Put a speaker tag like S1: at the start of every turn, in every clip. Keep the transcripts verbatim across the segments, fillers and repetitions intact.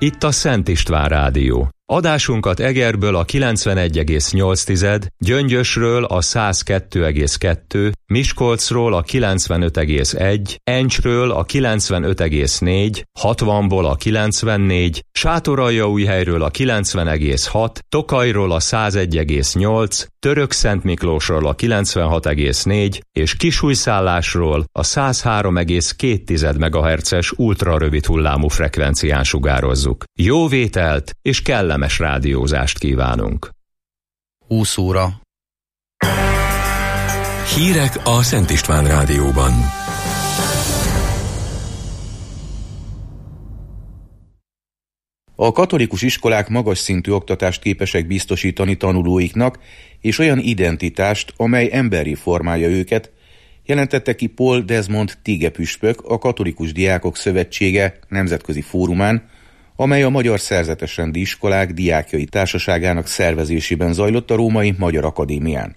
S1: Itt a Szent István Rádió. Adásunkat Egerből a kilencvenegy egész nyolc, Gyöngyösről a száz kettő egész kettő, Miskolcról a kilencvenöt egész egy, Encsről a kilencvenöt egész négy, hatvanból a kilencvennégy, Sátoraljaújhelyről a kilencven egész hat, Tokajról a száz egy egész nyolc, Törökszentmiklósról a kilencvenhat egész négy és Kisújszállásról a száz három egész két megahertzes ultrarövid hullámú frekvencián sugározzuk. Jó vételt és kellemes rádiózást kívánunk.
S2: húsz óra.
S3: Hírek a Szent István Rádióban.
S2: A katolikus iskolák magas szintű oktatást képesek biztosítani tanulóiknak, és olyan identitást, amely emberi formálja őket, jelentette ki Paul Desmond Tige püspök a Katolikus Diákok Szövetsége nemzetközi fórumán, amely a Magyar Szerzetesrendi Iskolák Diákjai Társaságának szervezésében zajlott a Római Magyar Akadémián.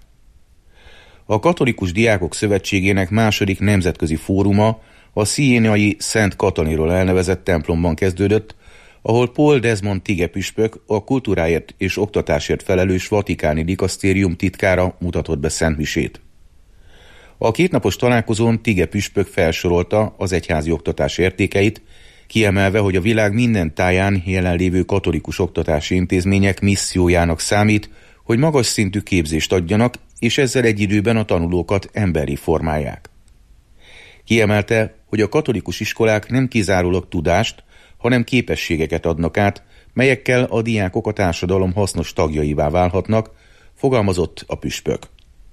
S2: A Katolikus Diákok Szövetségének második nemzetközi fóruma a sziéniai Szent Katalinról elnevezett templomban kezdődött, ahol Paul Desmond Tige püspök, a kultúráért és oktatásért felelős vatikáni dikasztérium titkára mutatott be szentmisét. A kétnapos találkozón Tige püspök felsorolta az egyházi oktatás értékeit, kiemelve, hogy a világ minden táján jelenlévő katolikus oktatási intézmények missziójának számít, hogy magas szintű képzést adjanak, és ezzel egy időben a tanulókat emberi formálják. Kiemelte, hogy a katolikus iskolák nem kizárólag tudást, hanem képességeket adnak át, melyekkel a diákok a társadalom hasznos tagjaivá válhatnak, fogalmazott a püspök.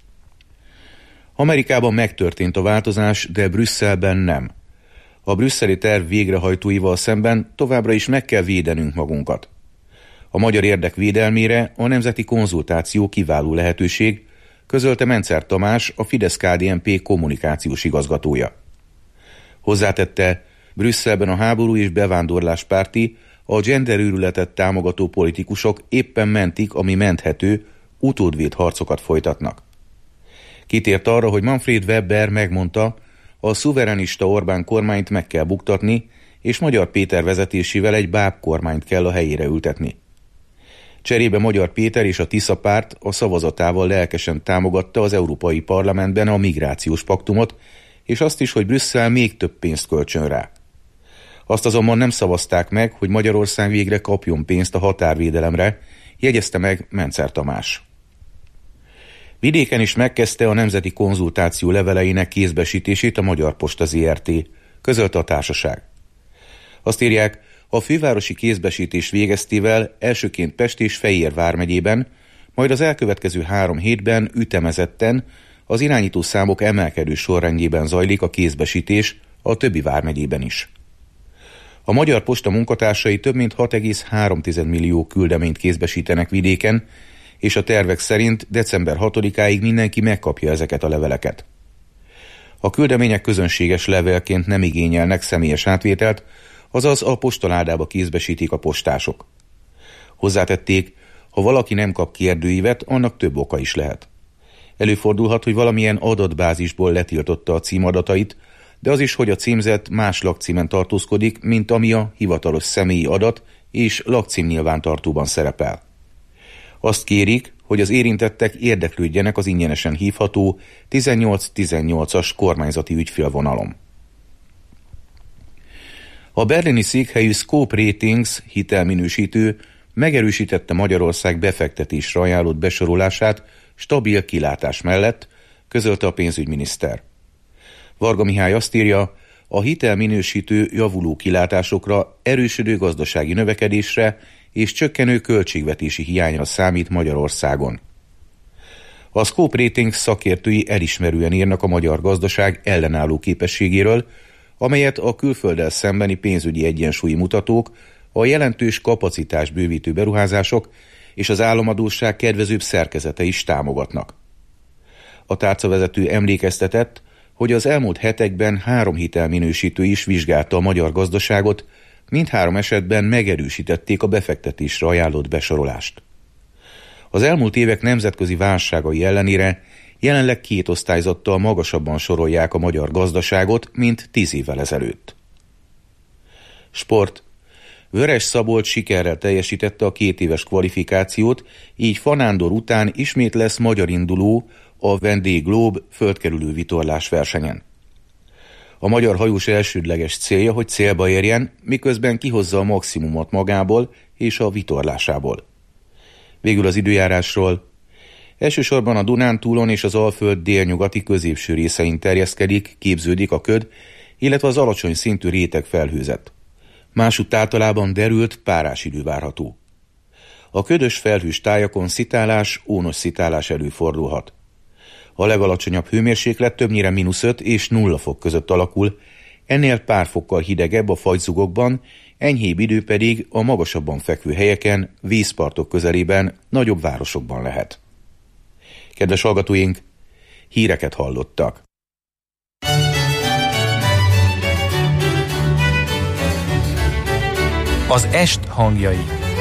S2: Amerikában megtörtént a változás, de Brüsszelben nem. A brüsszeli terv végrehajtóival szemben továbbra is meg kell védenünk magunkat. A magyar érdek védelmére a nemzeti konzultáció kiváló lehetőség, közölte Mencer Tamás, a Fidesz-ká dé en pé kommunikációs igazgatója. Hozzátette, Brüsszelben a háború és bevándorlás párti, a genderőrületet támogató politikusok éppen mentik, ami menthető, utódvéd harcokat folytatnak. Kitért arra, hogy Manfred Weber megmondta, a szuverenista Orbán kormányt meg kell buktatni, és Magyar Péter vezetésével egy báb kormányt kell a helyére ültetni. Cserébe Magyar Péter és a Tisza párt a szavazatával lelkesen támogatta az Európai Parlamentben a migrációs paktumot, és azt is, hogy Brüsszel még több pénzt költsön rá. Azt azonban nem szavazták meg, hogy Magyarország végre kapjon pénzt a határvédelemre, jegyezte meg Mencer Tamás. Vidéken is megkezdte a nemzeti konzultáció leveleinek kézbesítését a Magyar Posta zé er té, közölte a társaság. Azt írják, a fővárosi kézbesítés végeztével elsőként Pest és Fejér vármegyében, majd az elkövetkező három hétben ütemezetten az irányító számok emelkedő sorrendjében zajlik a kézbesítés a többi vármegyében is. A Magyar Posta munkatársai több mint hat egész három millió küldeményt kézbesítenek vidéken, és a tervek szerint december hatodikáig mindenki megkapja ezeket a leveleket. A küldemények közönséges levélként nem igényelnek személyes átvételt, azaz a postaládába kézbesítik a postások. Hozzátették, ha valaki nem kap kérdőívet, annak több oka is lehet. Előfordulhat, hogy valamilyen adatbázisból letiltotta a címadatait, de az is, hogy a címzett más lakcímen tartózkodik, mint ami a hivatalos személyi adat és lakcím nyilvántartóban szerepel. Azt kérik, hogy az érintettek érdeklődjenek az ingyenesen hívható tizennyolc tizennyolcas kormányzati ügyfélvonalon. A berlini székhelyű Scope Ratings hitelminősítő megerősítette Magyarország befektetésre ajánlott besorolását stabil kilátás mellett, közölte a pénzügyminiszter. Varga Mihály azt írja, a hitelminősítő javuló kilátásokra, erősödő gazdasági növekedésre és csökkenő költségvetési hiányra számít Magyarországon. A Scope Ratings szakértői elismerően írnak a magyar gazdaság ellenálló képességéről, amelyet a külfölddel szembeni pénzügyi egyensúlyi mutatók, a jelentős kapacitás bővítő beruházások és az államadósság kedvezőbb szerkezete is támogatnak. A tárcavezető emlékeztetett, hogy az elmúlt hetekben három hitelminősítő is vizsgálta a magyar gazdaságot, mindhárom esetben megerősítették a befektetésre ajánlott besorolást. Az elmúlt évek nemzetközi válságai ellenére jelenleg két osztályzattal magasabban sorolják a magyar gazdaságot, mint tíz évvel ezelőtt. Sport. Vörös-Szabolcs sikerrel teljesítette a két éves kvalifikációt, így Fanándor után ismét lesz magyar induló a Vendée Globe földkerülő vitorlás versenyen. A magyar hajós elsődleges célja, hogy célba érjen, miközben kihozza a maximumot magából és a vitorlásából. Végül az időjárásról. Elsősorban a Dunántúlon és az Alföld délnyugati középső részein terjeszkedik, képződik a köd, illetve az alacsony szintű réteg felhőzet. Másútt általában derült, párás idő várható. A ködös felhős tájakon szitálás, ónos szitálás előfordulhat. A legalacsonyabb hőmérséklet többnyire mínusz öt és nulla fok között alakul, ennél pár fokkal hidegebb a fagyzugokban, enyhébb idő pedig a magasabban fekvő helyeken, vízpartok közelében, nagyobb városokban lehet. Kedves hallgatóink, híreket hallottak.
S4: Az est hangjai.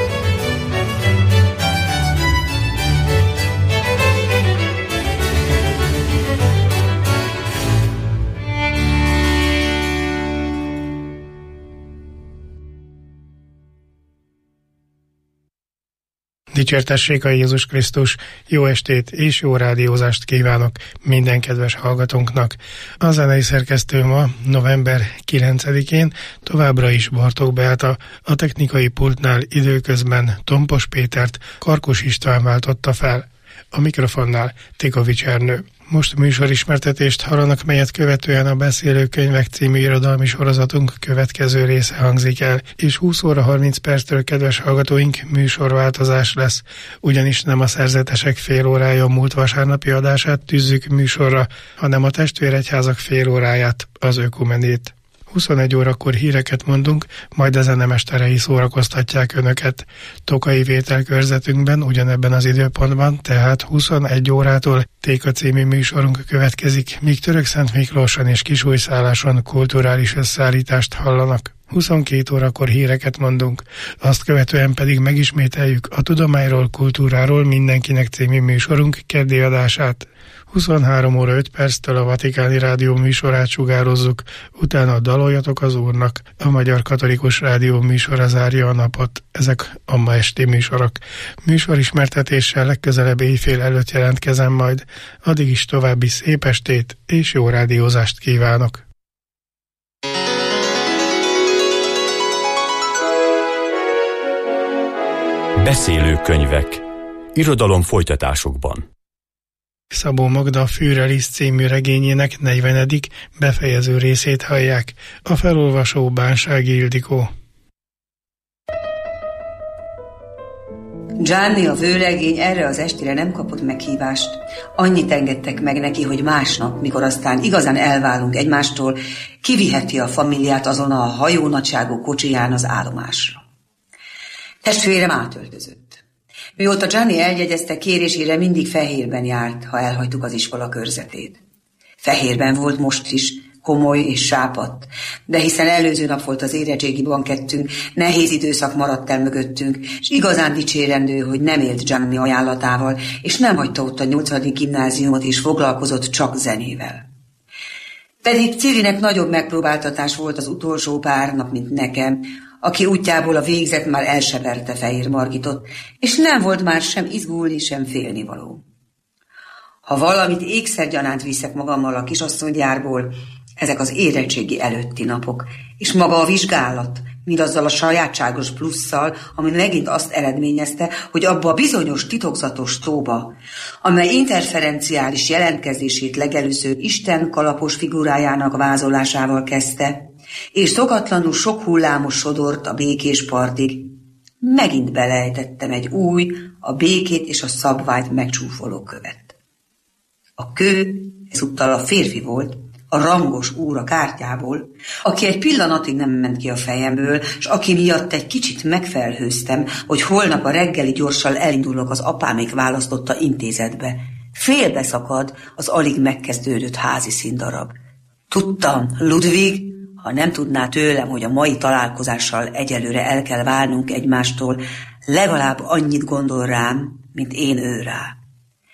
S5: Dicsértessék a Jézus Krisztus, jó estét és jó rádiózást kívánok minden kedves hallgatónknak. A zenei szerkesztő ma, november kilencedikén továbbra is Bartók Beáta, a technikai pultnál időközben Tompos Pétert Karkus István váltotta fel. A mikrofonnál Tikovics Ernő. Most műsorismertetést hallanak, melyet követően a Beszélőkönyvek című irodalmi sorozatunk következő része hangzik el, és húsz óra harminc perctől, kedves hallgatóink, műsorváltozás lesz, ugyanis nem a Szerzetesek fél órája múlt vasárnapi adását tűzzük műsorra, hanem a Testvéregyházak fél óráját, az ökumenét. huszonegy órakor híreket mondunk, majd a zenemesterei szórakoztatják önöket. Tokai Vétel körzetünkben ugyanebben az időpontban, tehát huszonegy órától Téka című műsorunk következik, míg Törökszent Miklóson és Kisújszálláson kulturális összeállítást hallanak. huszonkét órakor híreket mondunk, azt követően pedig megismételjük a Tudományról, Kultúráról Mindenkinek című műsorunk keddi adását. huszonhárom óra öt perctől a Vatikáni Rádió műsorát sugározzuk, utána daloljatok az Úrnak, a Magyar Katolikus Rádió műsora zárja a napot. Ezek a ma esti műsorok. Műsorismertetéssel legközelebb éjfél előtt jelentkezem majd, addig is további szép estét és jó rádiózást kívánok!
S3: Beszélőkönyvek. Irodalom folytatásokban.
S5: Szabó Magda Fűreliszt című regényének negyvenedik befejező részét hallják. A felolvasó Bánsági Ildikó.
S6: Gianni, a vőlegény erre az estire nem kapott meghívást. Annyit engedtek meg neki, hogy másnap, mikor aztán igazán elválunk egymástól, kiviheti a familiát azon a hajónagyságú kocsiján az állomásra. Testvérem átöltözött. Mióta Gianni eljegyezte, kérésére mindig fehérben járt, ha elhagytuk az iskola körzetét. Fehérben volt most is, komoly és sápadt, de hiszen előző nap volt az érettségi bankettünk, nehéz időszak maradt el mögöttünk, és igazán dicsérendő, hogy nem élt Gianni ajánlatával, és nem hagyta ott a nyolcadik gimnáziumot, és foglalkozott csak zenével. Pedig Cirinek nagyobb megpróbáltatás volt az utolsó pár nap, mint nekem, aki útjából a végzet már elseverte Fehér Margitot, és nem volt már sem izgulni, sem félnivaló. Ha valamit ékszergyanánt viszek magammal a kisasszonygyárból, ezek az érettségi előtti napok, és maga a vizsgálat, mindazzal a sajátságos plusszal, ami megint azt eredményezte, hogy abba a bizonyos titokzatos tóba, amely interferenciális jelentkezését legelőször Isten kalapos figurájának vázolásával kezdte, és szokatlanul sok hullámos sodort a békés partig, megint belejtettem egy új, a békét és a szabványt megcsúfoló követ. A kő ezúttal a férfi volt, a rangos úr a kártyából, aki egy pillanatig nem ment ki a fejemből, s aki miatt egy kicsit megfelhőztem, hogy holnap a reggeli gyorssal elindulok az apámék választotta intézetbe. Félbeszakad az alig megkezdődött házi színdarab. Tudtam, Ludwig, ha nem tudná tőlem, hogy a mai találkozással egyelőre el kell válnunk egymástól, legalább annyit gondol rám, mint én ő rá.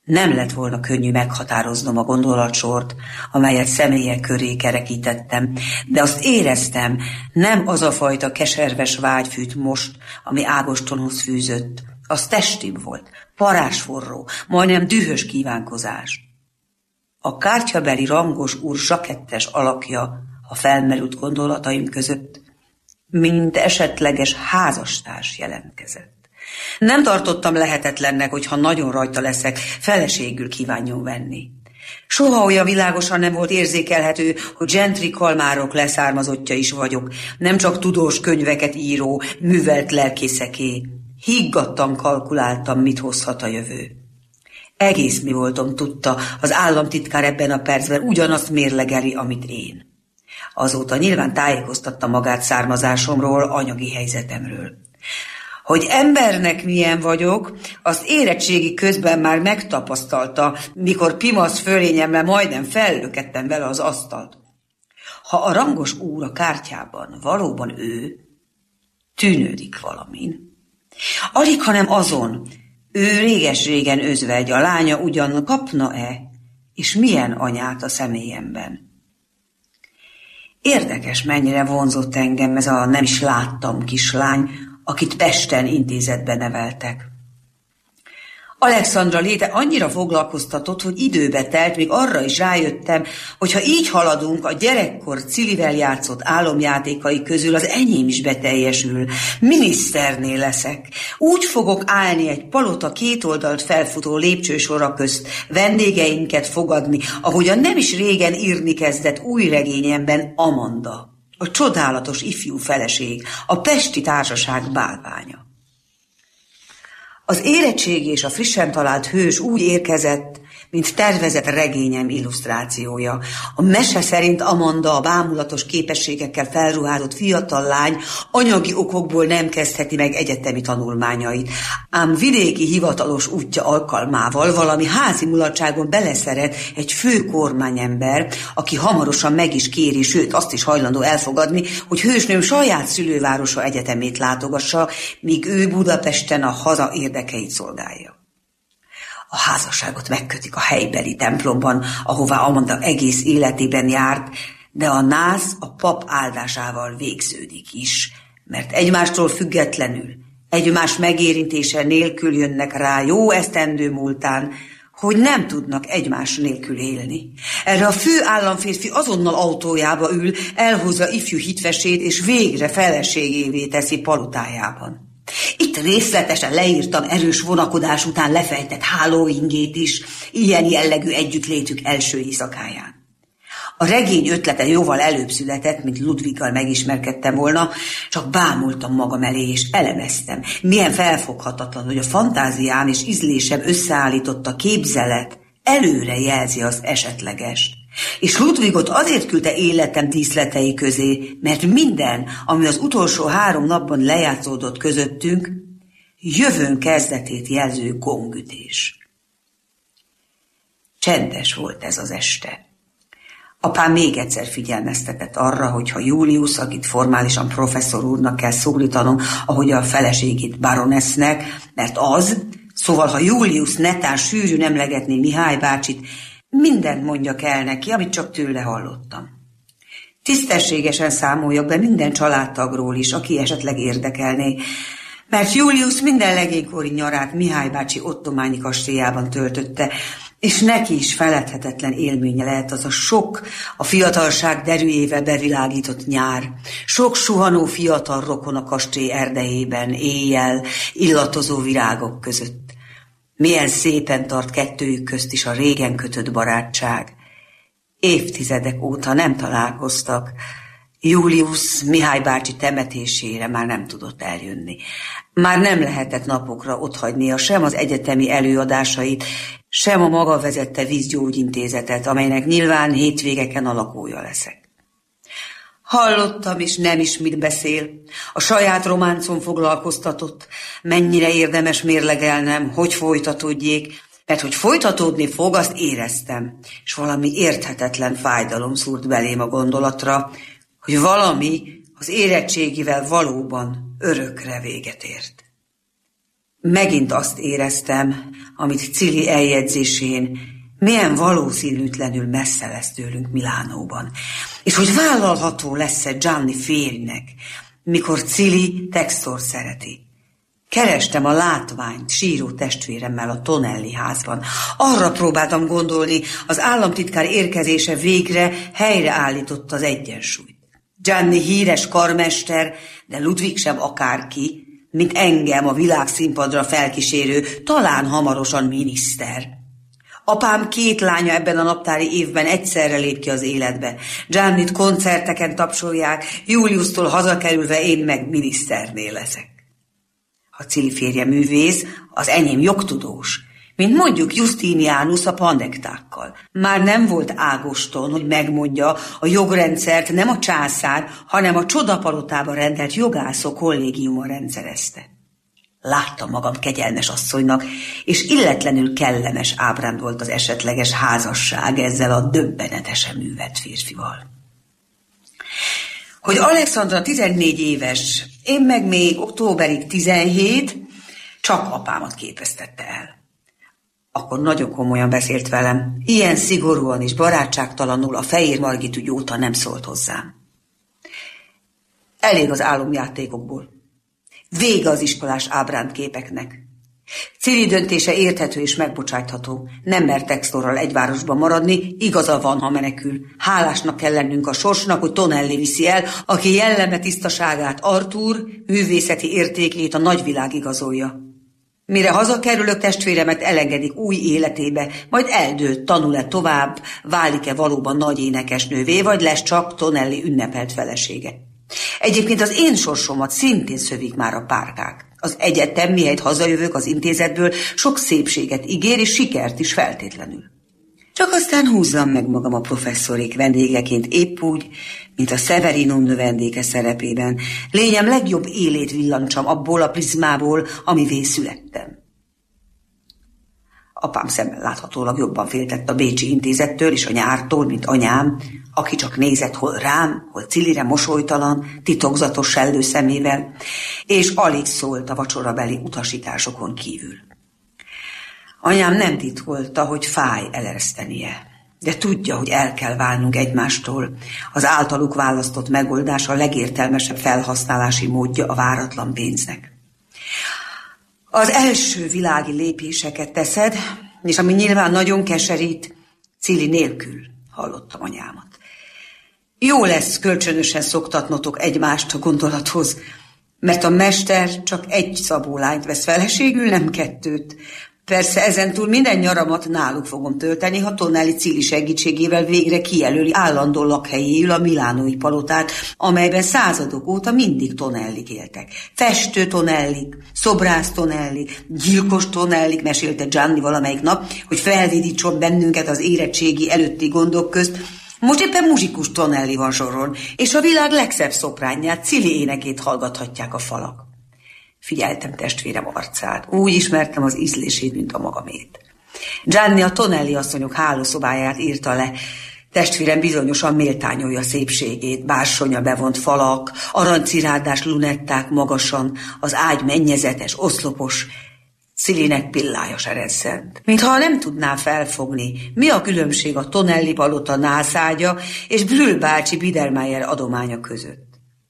S6: Nem lett volna könnyű meghatároznom a gondolatsort, amelyet személyek köré kerekítettem, de azt éreztem, nem az a fajta keserves vágy fűt most, ami Ágostonhoz fűzött. Az testibb volt, parázsforró, majdnem dühös kívánkozás. A kártyabeli rangos úr zsakettes alakja a felmerült gondolataim között, mint esetleges házastárs jelentkezett. Nem tartottam lehetetlennek, hogyha nagyon rajta leszek, feleségül kívánjon venni. Soha olyan világosan nem volt érzékelhető, hogy gentry kalmárok leszármazottja is vagyok, nem csak tudós könyveket író, művelt lelkészeké. Higgadtan kalkuláltam, mit hozhat a jövő. Egész mi voltam tudta, az államtitkár ebben a percben ugyanazt mérlegeli, amit én. Azóta nyilván tájékoztatta magát származásomról, anyagi helyzetemről. Hogy embernek milyen vagyok, azt érettségi közben már megtapasztalta, mikor pimasz fölényemmel majdnem fellökettem vele az asztalt. Ha a rangos úr a kártyában valóban ő, tűnődik valamin. Alig, hanem azon, ő réges-régen özvegy, a lánya ugyan kapna-e, és milyen anyát a személyemben. Érdekes, mennyire vonzott engem ez a nem is láttam kislány, akit Pesten intézetbe neveltek. Alexandra léte annyira foglalkoztatott, hogy időbe telt, míg arra is rájöttem, hogy ha így haladunk, a gyerekkor Cilivel játszott álomjátékai közül az enyém is beteljesül. Miniszterné leszek. Úgy fogok állni egy palota két oldalt felfutó lépcsősora közt, vendégeinket fogadni, ahogyan nem is régen írni kezdett új regényemben Amanda, a csodálatos ifjú feleség, a pesti társaság bálványa. Az érettségi és a frissen talált hős úgy érkezett, mint tervezett regényem illusztrációja. A mese szerint Amanda, a bámulatos képességekkel felruházott fiatal lány anyagi okokból nem kezdheti meg egyetemi tanulmányait, ám vidéki hivatalos útja alkalmával valami házi mulatságon beleszeret egy fő kormányember, aki hamarosan meg is kéri, sőt azt is hajlandó elfogadni, hogy hősnőm saját szülővárosa egyetemét látogassa, míg ő Budapesten a haza érdekeit szolgálja. A házasságot megkötik a helybeli templomban, ahová Amanda egész életében járt, de a nász a pap áldásával végződik is, mert egymástól függetlenül, egymás megérintése nélkül jönnek rá jó esztendő múltán, hogy nem tudnak egymás nélkül élni. Erre a fő államférfi azonnal autójába ül, elhozza ifjú hitvesét, és végre feleségévé teszi palotájában. Itt részletesen leírtam erős vonakodás után lefejtett hálóingét is, ilyen jellegű együttlétük első éjszakáján. A regény ötlete jóval előbb született, mint Ludwiggal megismerkedtem volna, csak bámultam magam elé, és elemeztem. Milyen felfoghatatlan, hogy a fantáziám és ízlésem összeállította képzelet előre jelzi az esetlegest. És Ludwigot azért küldte életem díszletei közé, mert minden, ami az utolsó három napban lejátszódott közöttünk, jövőn kezdetét jelző gongütés. Csendes volt ez az este. Apám még egyszer figyelmeztetett arra, hogy ha Julius, akit formálisan professzor úrnak kell szólítanom, ahogy a feleségét baronesznek, mert az, szóval ha Julius netán sűrűn emlegetné Mihály bácsit, mindent mondjak el neki, amit csak tőle hallottam. Tisztességesen számoljak be minden családtagról is, aki esetleg érdekelné, mert Julius minden legénykori nyarát Mihály bácsi ottományi kastélyában töltötte, és neki is feledhetetlen élménye lehet az a sok, a fiatalság derűjével bevilágított nyár, sok suhanó fiatal rokon a kastély erdejében, éjjel, illatozó virágok között. Milyen szépen tart kettőjük közt is a régen kötött barátság. Évtizedek óta nem találkoztak. Julius Mihály bácsi temetésére már nem tudott eljönni. Már nem lehetett napokra otthagynia sem az egyetemi előadásait, sem a maga vezette vízgyógyintézetet, amelynek nyilván hétvégeken a lakója leszek. Hallottam, és nem is mit beszél. A saját románcon foglalkoztatott. Mennyire érdemes mérlegelnem, hogy folytatódjék, mert hogy folytatódni fog, azt éreztem, és valami érthetetlen fájdalom szúrt belém a gondolatra, hogy valami az érettségivel valóban örökre véget ért. Megint azt éreztem, amit Cili eljegyzésén milyen valószínűtlenül messze lesz tőlünk Milánóban, és hogy vállalható lesz-e Gianni férjnek, mikor Cili Textor szereti. Kerestem a látványt síró testvéremmel a Tonelli házban. Arra próbáltam gondolni, az államtitkár érkezése végre helyreállította az egyensúlyt. Gianni híres karmester, de Ludwig sem akárki, mint engem a világszínpadra felkísérő, talán hamarosan miniszter. Apám két lánya ebben a naptári évben egyszerre lép ki az életbe. Giannit koncerteken tapsolják, Juliustól hazakerülve én meg miniszternél leszek. Ha Cili férje művész, az enyém jogtudós, mint mondjuk Justinianus a pandektákkal. Már nem volt Ágoston, hogy megmondja, a jogrendszert nem a császár, hanem a csodapalotába rendelt jogászok kollégiuma rendszerezte. Láttam magam kegyelmes asszonynak, és illetlenül kellemes ábránd volt az esetleges házasság ezzel a döbbenetesen művelt férfival. Hogy Alexandra tizennégy éves, én meg még októberig tizenhét, csak apámat képeztette el. Akkor nagyon komolyan beszélt velem, ilyen szigorúan és barátságtalanul a Fehér Margit ügy óta nem szólt hozzám. Elég az álomjátékokból. Vége az iskolás ábrándképeknek. Cili döntése érthető és megbocsátható. Nem mer Textorral egy városban maradni, igaza van, ha menekül. Hálásnak kell lennünk a sorsnak, hogy Tonelli viszi el, aki jelleme tisztaságát, Artúr művészeti értékét a nagyvilág igazolja. Mire hazakerülök, testvéremet elengedik új életébe, majd eldől, tanul-e tovább, válik-e valóban nagy énekesnővé, vagy lesz csak Tonelli ünnepelt felesége. Egyébként az én sorsomat szintén szövik már a párkák. Az egyetem, mihelyt hazajövök az intézetből, sok szépséget ígér, és sikert is feltétlenül. Csak aztán húzzam meg magam a professzorék vendégeként épp úgy, mint a Severinum növendéke szerepében. Lényem legjobb élét villancsam abból a prizmából, amivé születtem. Apám szemmel láthatólag jobban féltett a bécsi intézettől és a nyártól, mint anyám, aki csak nézett hol rám, hol Cilire mosolytalan, titokzatos sellő szemével, és alig szólt a vacsorabeli utasításokon kívül. Anyám nem titkolta, hogy fáj eleresztenie, de tudja, hogy el kell válnunk egymástól. Az általuk választott megoldás a legértelmesebb felhasználási módja a váratlan pénznek. Az első világi lépéseket teszed, és ami nyilván nagyon keserít, Cili nélkül, hallottam anyámat. Jó lesz kölcsönösen szoktatnotok egymást a gondolathoz, mert a mester csak egy szabó lányt vesz feleségül, nem kettőt. Persze ezentúl minden nyaramat náluk fogom tölteni, ha Tonelli Cili segítségével végre kijelöli állandó lakhelyéül a milánói palotát, amelyben századok óta mindig Tonellik éltek. Festő Tonellik, szobrász Tonellik, gyilkos Tonellik, mesélte Gianni valamelyik nap, hogy felvidítson bennünket az érettségi előtti gondok közt. Most éppen muzsikus Tonelli van soron, és a világ legszebb szopránját, Cili énekét hallgathatják a falak. Figyeltem testvérem arcát, úgy ismertem az ízlését, mint a magamét. Gianni a Tonelli asszonyok hálószobáját írta le. Testvérem bizonyosan méltányolja szépségét, bársonya bevont falak, arancirádás lunetták magasan, az ágy mennyezetes, oszlopos, Cilinek pillája se rezzent. Mintha nem tudná felfogni, mi a különbség a Tonelli palota nászágya és Brühl bácsi Biedermeier adománya között.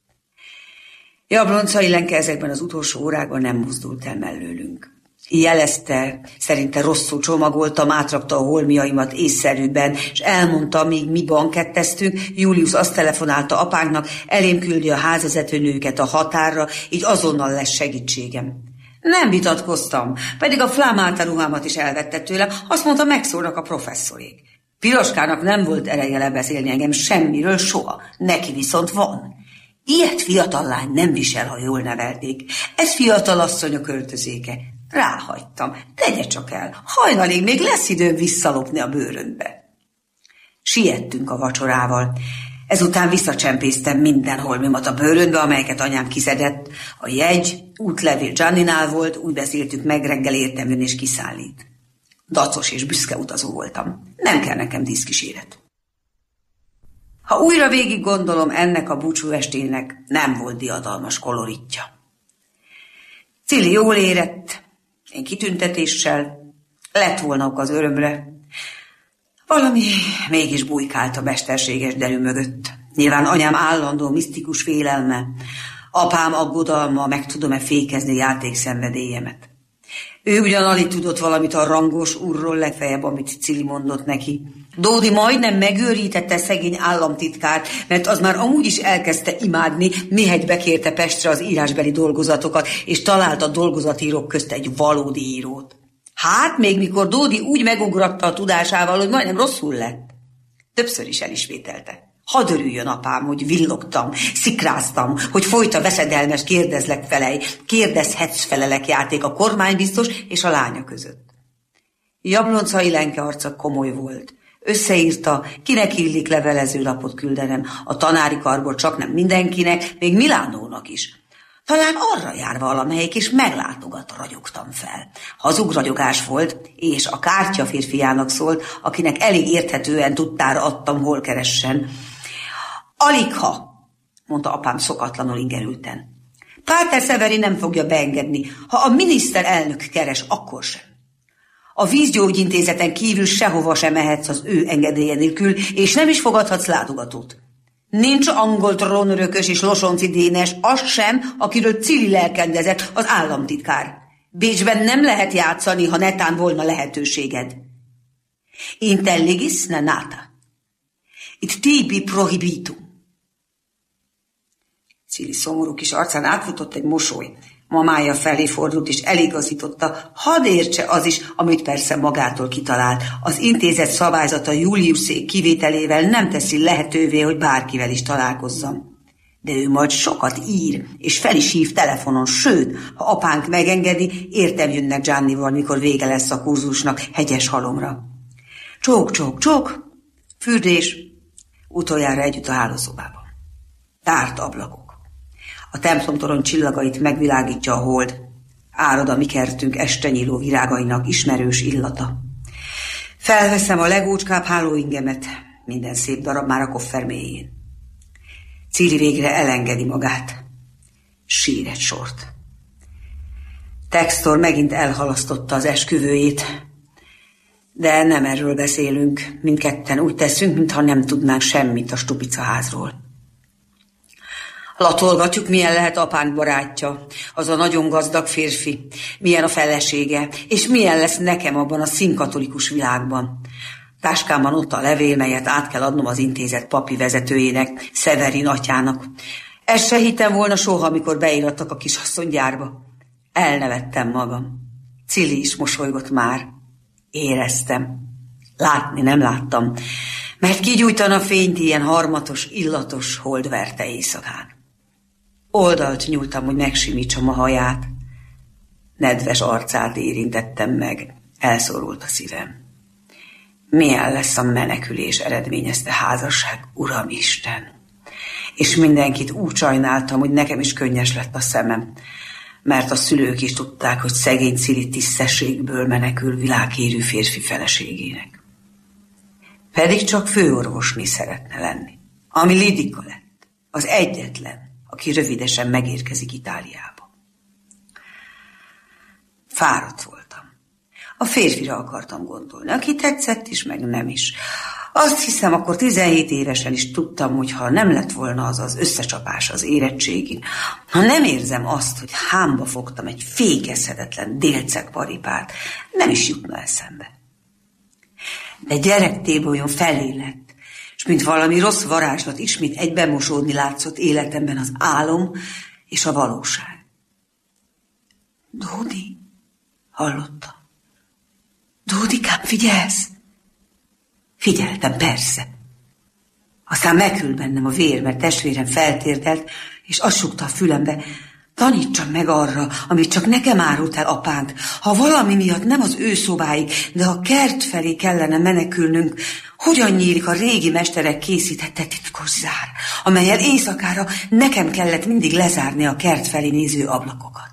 S6: Jablonca Illenke ezekben az utolsó órákban nem mozdult el mellőlünk. Jelezte, szerinte rosszul csomagoltam, átrakta a holmiaimat észszerűbben, és elmondta, míg mi banketteztünk, Julius azt telefonálta apánknak, elém küldi a házvezetőnőket a határra, így azonnal lesz segítségem. Nem vitatkoztam, pedig a flámálta ruhámat is elvette tőlem, azt mondta, megszólnak a professzorék. Piroskának nem volt ereje lebeszélni engem semmiről soha, neki viszont van. Ilyet fiatal lány nem visel, ha jól nevelték. Ez fiatal asszony a költözéke. Ráhagytam, tegye csak el, hajnalig még lesz időm visszalopni a bőröndbe. Siettünk a vacsorával. Ezután visszacsempésztem minden holmimat a bőröndbe, amelyeket anyám kiszedett. A jegy, útlevél Gianninál volt, úgy beszéltük meg, reggel értem jön és kiszállít. Dacos és büszke utazó voltam. Nem kell nekem díszkíséret. Ha újra végig gondolom, ennek a búcsúestének nem volt diadalmas koloritja. Cili jól érett, Én kitüntetéssel, lett volna ok az örömre. Valami mégis bujkált a mesterséges derű mögött. Nyilván anyám állandó misztikus félelme, apám aggodalma, meg tudom-e fékezni játékszenvedélyemet. Ő ugyan alig tudott valamit a rangos úrról, legfeljebb, amit Cili mondott neki. Dódi majdnem megőrítette szegény államtitkárt, mert az már amúgy is elkezdte imádni, mihegy bekérte Pestre az írásbeli dolgozatokat, és talált a dolgozatírók közt egy valódi írót. Hát, még mikor Dódi úgy megugratta a tudásával, hogy majdnem rosszul lett. Többször is elismételte. Hadd örüljön apám, hogy villogtam, szikráztam, hogy folyt a veszedelmes kérdezlek felej, kérdezhetsz felelek játék a kormánybiztos és a lánya között. Jablonca Ilenke arca komoly volt. Összeírta, kinek illik levelezőlapot küldenem, a tanári karból csak nem mindenkinek, még Milánónak is. Talán arra jár valamelyik, és meglátogat, ragyogtam fel. Hazug ragyogás volt, és a kártya férfiának szólt, akinek elég érthetően tudtára adtam, hol keressen. Aligha, mondta apám szokatlanul ingerülten. Páter Szeveri nem fogja beengedni, ha a miniszterelnök keres, akkor sem. A vízgyógyintézeten kívül sehova sem mehetsz az ő engedélye nélkül, és nem is fogadhatsz látogatót. Nincs angol trónörökös és losonci dénes, az sem, akiről Cili lelkendezett, az államtitkár. Bécsben nem lehet játszani, ha netán volna lehetőséged. Intelligis nata. It tibi prohibitum. Cili szomorú kis arcán átfutott egy mosoly. Mamája felé fordult, és eligazította, hadd értse az is, amit persze magától kitalált. Az intézet szabályzata Juliuszék kivételével nem teszi lehetővé, hogy bárkivel is találkozzam. De ő majd sokat ír, és fel is hív telefonon, sőt, ha apánk megengedi, értem jönnek Giannival, mikor vége lesz a kurzusnak hegyes halomra. Csók, csók, csók, fürdés, utoljára együtt a hálószobában. Tárt ablakok. A templomtorony csillagait megvilágítja a hold. Árad a mi kertünk este nyíló virágainak ismerős illata. Felveszem a legócskább hálóingemet, minden szép darab már a koffer mélyén. Cili végre elengedi magát. Sír egy sort. Textor megint elhalasztotta az esküvőjét, de nem erről beszélünk. Mindketten úgy teszünk, mintha nem tudnánk semmit a Stupica házról. Latolgatjuk, milyen lehet apánk barátja, az a nagyon gazdag férfi, milyen a felesége, és milyen lesz nekem abban a színkatolikus világban. Táskámban ott a levél, melyet át kell adnom az intézet papi vezetőjének, Severin atyának. Ezt se hittem volna soha, amikor beírattak a kisasszonygyárba. Elnevettem magam. Cili is mosolygott már. Éreztem. Látni nem láttam, mert kigyújtana fényt ilyen harmatos, illatos holdverte éjszakán. Oldalt nyúltam, hogy megsimítsam a haját. Nedves arcát érintettem meg. Elszorult a szívem. Milyen lesz a menekülés eredményezte házasság, Uram Isten? És mindenkit úgy sajnáltam, hogy nekem is könnyes lett a szemem, mert a szülők is tudták, hogy szegény Cili tisztességből menekül világhírű férfi feleségének. Pedig csak főorvosné szeretne lenni, ami Lidika lett, az egyetlen, aki rövidesen megérkezik Itáliába. Fáradt voltam. A férfira akartam gondolni, aki tetszett is, meg nem is. Azt hiszem, akkor tizenhét évesen is tudtam, hogy ha nem lett volna az az összecsapás az érettségin, ha nem érzem azt, hogy hámba fogtam egy fékezhetetlen délceg paripát, nem is jutna eszembe. De gyerektébolyon felé lett, és mint valami rossz varázslat ismét egybemosódni látszott életemben az álom és a valóság. Dódi, hallottam. Dódikám, figyelsz? Figyeltem, persze. Aztán meghűlt bennem a vér, mert testvérem feltérdelt, és azt sukta a fülembe, tanítsam meg arra, amit csak nekem árult el apánk. Ha valami miatt nem az ő szobáig, de a kert felé kellene menekülnünk, hogyan nyílik a régi mesterek készítette titkos zár, amellyel éjszakára nekem kellett mindig lezárni a kert felé néző ablakokat.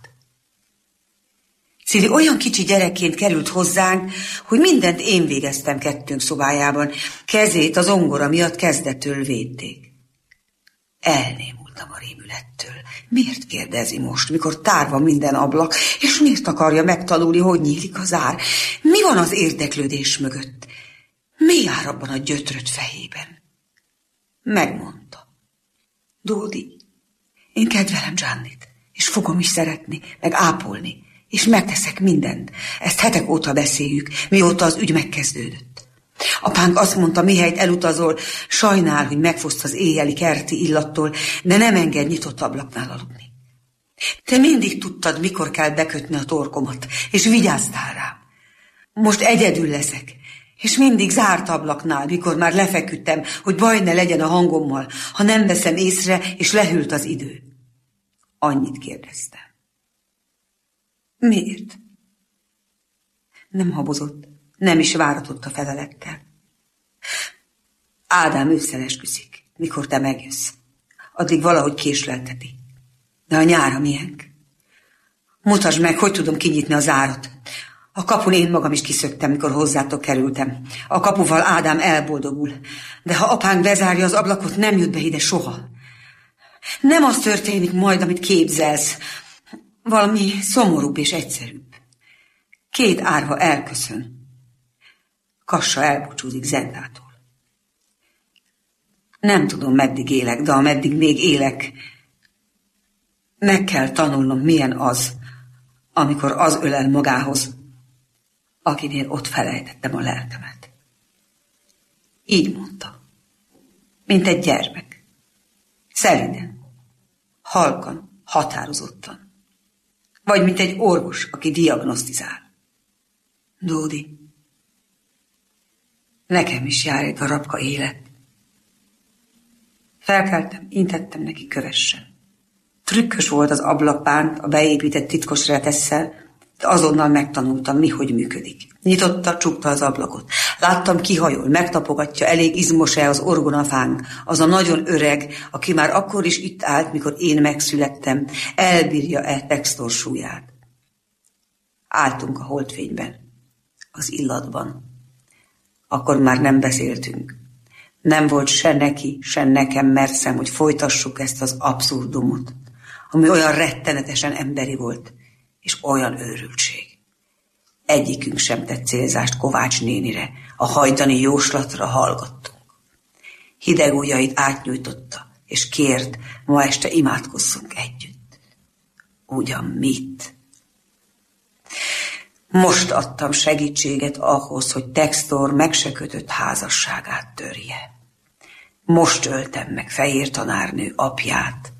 S6: Cili olyan kicsi gyerekként került hozzánk, hogy mindent én végeztem kettőnk szobájában. Kezét az zongora miatt kezdettől védték. Elnémultam a rémülettől. Miért kérdezi most, mikor tárva minden ablak, és miért akarja megtanulni, hogy nyílik az ár? Mi van az érdeklődés mögött? Mi jár abban a gyötrött fejében? Megmondta. Dódi, én kedvelem Giannit, és fogom is szeretni, meg ápolni, és megteszek mindent. Ezt hetek óta beszéljük, mióta az ügy megkezdődött. Apánk azt mondta, mihelyt elutazol, sajnál, hogy megfoszt az éjjeli kerti illattól, de nem enged nyitott ablaknál aludni. Te mindig tudtad, mikor kell bekötni a torkomat, és vigyáztál rám. Most egyedül leszek, és mindig zárt ablaknál, mikor már lefeküdtem, hogy baj ne legyen a hangommal, ha nem veszem észre, és lehűlt az idő. Annyit kérdeztem. Miért? Nem habozott, nem is váratott a felelettel. Ádám ősszel esküszik, mikor te megjössz. Addig valahogy késlelteti. De a nyára miénk? Mutasd meg, hogy tudom kinyitni az árat. A kapun én magam is kiszöktem, mikor hozzátok kerültem. A kapuval Ádám elboldogul. De ha apánk bezárja az ablakot, nem jut be ide soha. Nem az történik majd, amit képzelsz. Valami szomorúbb és egyszerűbb. Két árva elköszön. Kassa elbúcsúzik Zendától. Nem tudom, meddig élek, de ameddig még élek, meg kell tanulnom, milyen az, amikor az ölel magához, akinél ott felejtettem a lelkemet. Így mondta, mint egy gyermek. Szeliden, halkan, határozottan. Vagy mint egy orvos, aki diagnosztizál. Dódi, nekem is jár egy darabka élet. Felkeltem, intettem neki, kövessen. Trükkös volt az ablakpánt a beépített titkos retesszel, de azonnal megtanultam, mi hogy működik. Nyitotta, csukta az ablakot. Láttam, kihajol, megtapogatja, elég izmos-e az orgonafánk, az a nagyon öreg, aki már akkor is itt állt, mikor én megszülettem, elbírja-e Textor súlyát. Álltunk a holdfényben, az illatban. Akkor már nem beszéltünk. Nem volt se neki, se nekem merszem, hogy folytassuk ezt az abszurdumot, ami olyan rettenetesen emberi volt, és olyan őrültség. Egyikünk sem tett célzást Kovács nénire, a hajdani jóslatra hallgattunk. Hideg ujjait átnyújtotta, és kért, ma este imádkozzunk együtt. Ugyan mit? Most adtam segítséget ahhoz, hogy Textor meg se kötött házasságát törje. Most öltem meg Fehér tanárnő apját.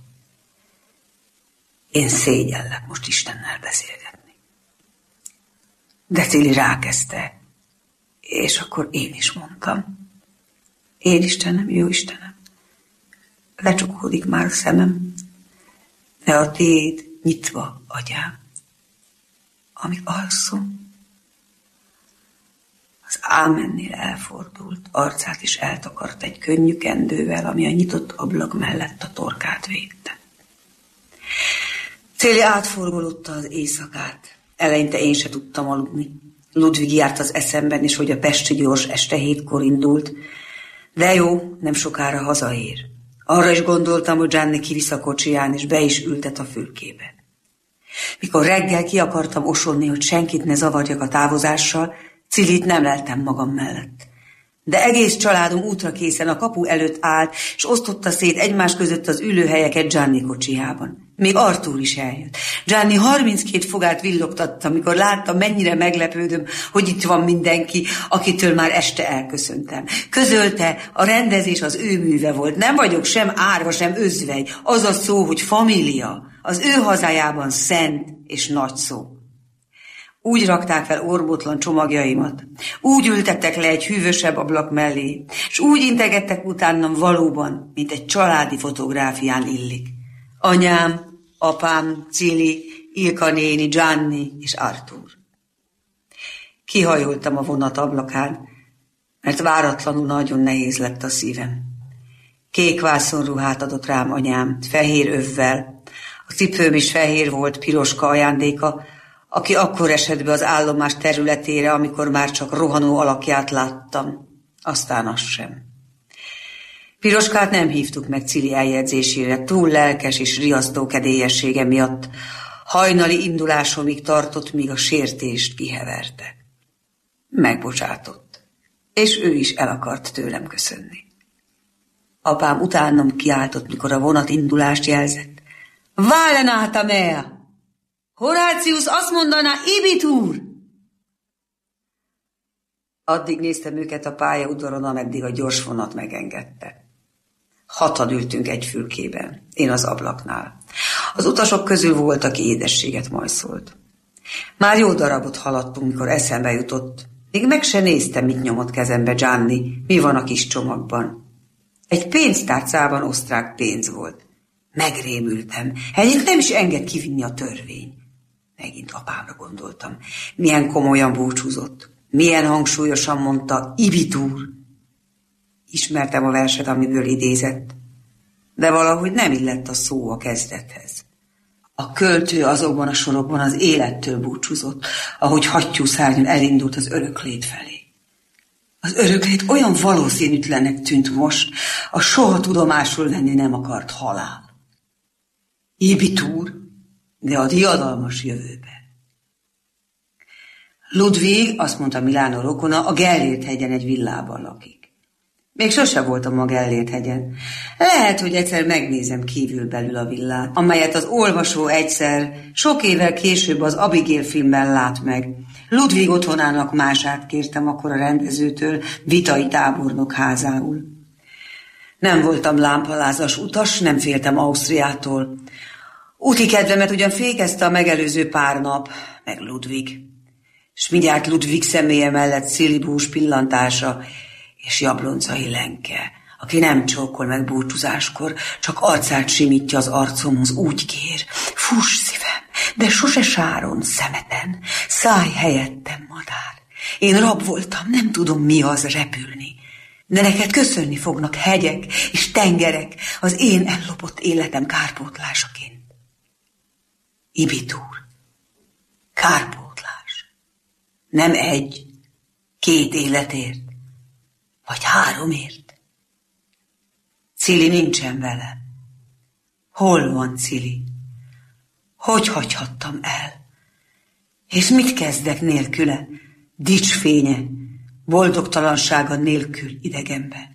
S6: Én szégyellek most Istennel beszélgetni. De Cili rákezdte, és akkor én is mondtam. Én Istenem, jó Istenem, lecsukódik már a szemem, de a tiéd nyitva, atyám. Amíg alszom, az ámennél elfordult, arcát is eltakart egy könnyű kendővel, ami a nyitott ablak mellett a torkát védte. Céli átforgolódta az éjszakát. Eleinte én se tudtam aludni. Ludvig járt az eszemben, és hogy a pesti gyors este hétkor indult. De jó, nem sokára hazaér. Arra is gondoltam, hogy Gianni kivisz a kocsiján, és be is ültet a fülkébe. Mikor reggel ki akartam osonni, hogy senkit ne zavarjak a távozással, Cilit nem leltem magam mellett. De egész családom útra készen a kapu előtt állt, és osztotta szét egymás között az ülőhelyeket Gianni kocsijában. Még Artúr is eljött. Gianni harminckét fogát villogtatta, amikor láttam, mennyire meglepődöm, hogy itt van mindenki, akitől már este elköszöntem. Közölte, a rendezés az ő műve volt. Nem vagyok sem árva, sem özvegy. Az a szó, hogy família. Az ő hazájában szent és nagy szó. Úgy rakták fel ormótlan csomagjaimat, úgy ültettek le egy hűvösebb ablak mellé, és úgy integettek utánam valóban, mint egy családi fotográfián illik. Anyám, apám, Cili, Ilka néni, Gianni és Artúr. Kihajoltam a vonat ablakán, mert váratlanul nagyon nehéz lett a szívem. Kék vászonruhát adott rám anyám, fehér övvel, a cipőm is fehér volt, piroska ajándéka, aki akkor esett be az állomás területére, amikor már csak rohanó alakját láttam. Aztán az sem. Piroskát nem hívtuk meg Cili eljegyzésére, túl lelkes és riasztó kedélyessége miatt. Hajnali indulásomig tartott, míg a sértést kiheverte. Megbocsátott, és ő is el akart tőlem köszönni. Apám utánam kiáltott, mikor a vonat indulást jelzett. Válenálta mea! Horácius azt mondaná, ibitur! Addig néztem őket a pályaudvaron, ameddig a gyors vonat megengedte. Hatan ültünk egy fülkében, én az ablaknál. Az utasok közül volt, aki édességet majszolt. Már jó darabot haladtunk, mikor eszembe jutott. Még meg se néztem, mit nyomott kezembe Gianni, mi van a kis csomagban. Egy pénztárcában osztrák pénz volt. Megrémültem, ennyit nem is enged kivinni a törvény. Megint apámra gondoltam. Milyen komolyan búcsúzott. Milyen hangsúlyosan mondta, ibitur. Ismertem a verset, amiből idézett, de valahogy nem illett a szó a kezdethez. A költő azokban a sorokban az élettől búcsúzott, ahogy hattyúszárnyon elindult az öröklét felé. Az öröklét olyan valószínűtlennek tűnt most, a soha tudomásul venni nem akart halál. Ibitur, de a diadalmas jövőbe. Ludwig, azt mondta Milánó rokona, a Gellért-hegyen egy villában lakik. Még sose voltam a Gellért-hegyen. Lehet, hogy egyszer megnézem kívülbelül a villát, amelyet az olvasó egyszer, sok évvel később az Abigail filmben lát meg. Ludwig otthonának mását kértem akkor a rendezőtől, Vitai tábornok házául. Nem voltam lámpalázas utas, nem féltem Ausztriától. Úti kedvemet ugyan fékezte a megelőző pár nap, meg Ludwig. S mindjárt Ludwig személye mellett Szilibús pillantása és Jabloncai Lenke, aki nem csókol meg búcsúzáskor, csak arcát simítja az arcomhoz, úgy kér. Fuss szívem, de sose sáron, szemeten, szállj helyettem, madár. Én rab voltam, nem tudom mi az repülni. De neked köszönni fognak hegyek és tengerek az én ellopott életem kárpótlásaként. Ibitur, kárpótlás. Nem egy, két életért, vagy háromért. Cili nincsen velem. Hol van Cili? Hogy hagyhattam el? És mit kezdek nélküle? Dicsfénye, boldogtalansága nélkül idegenben.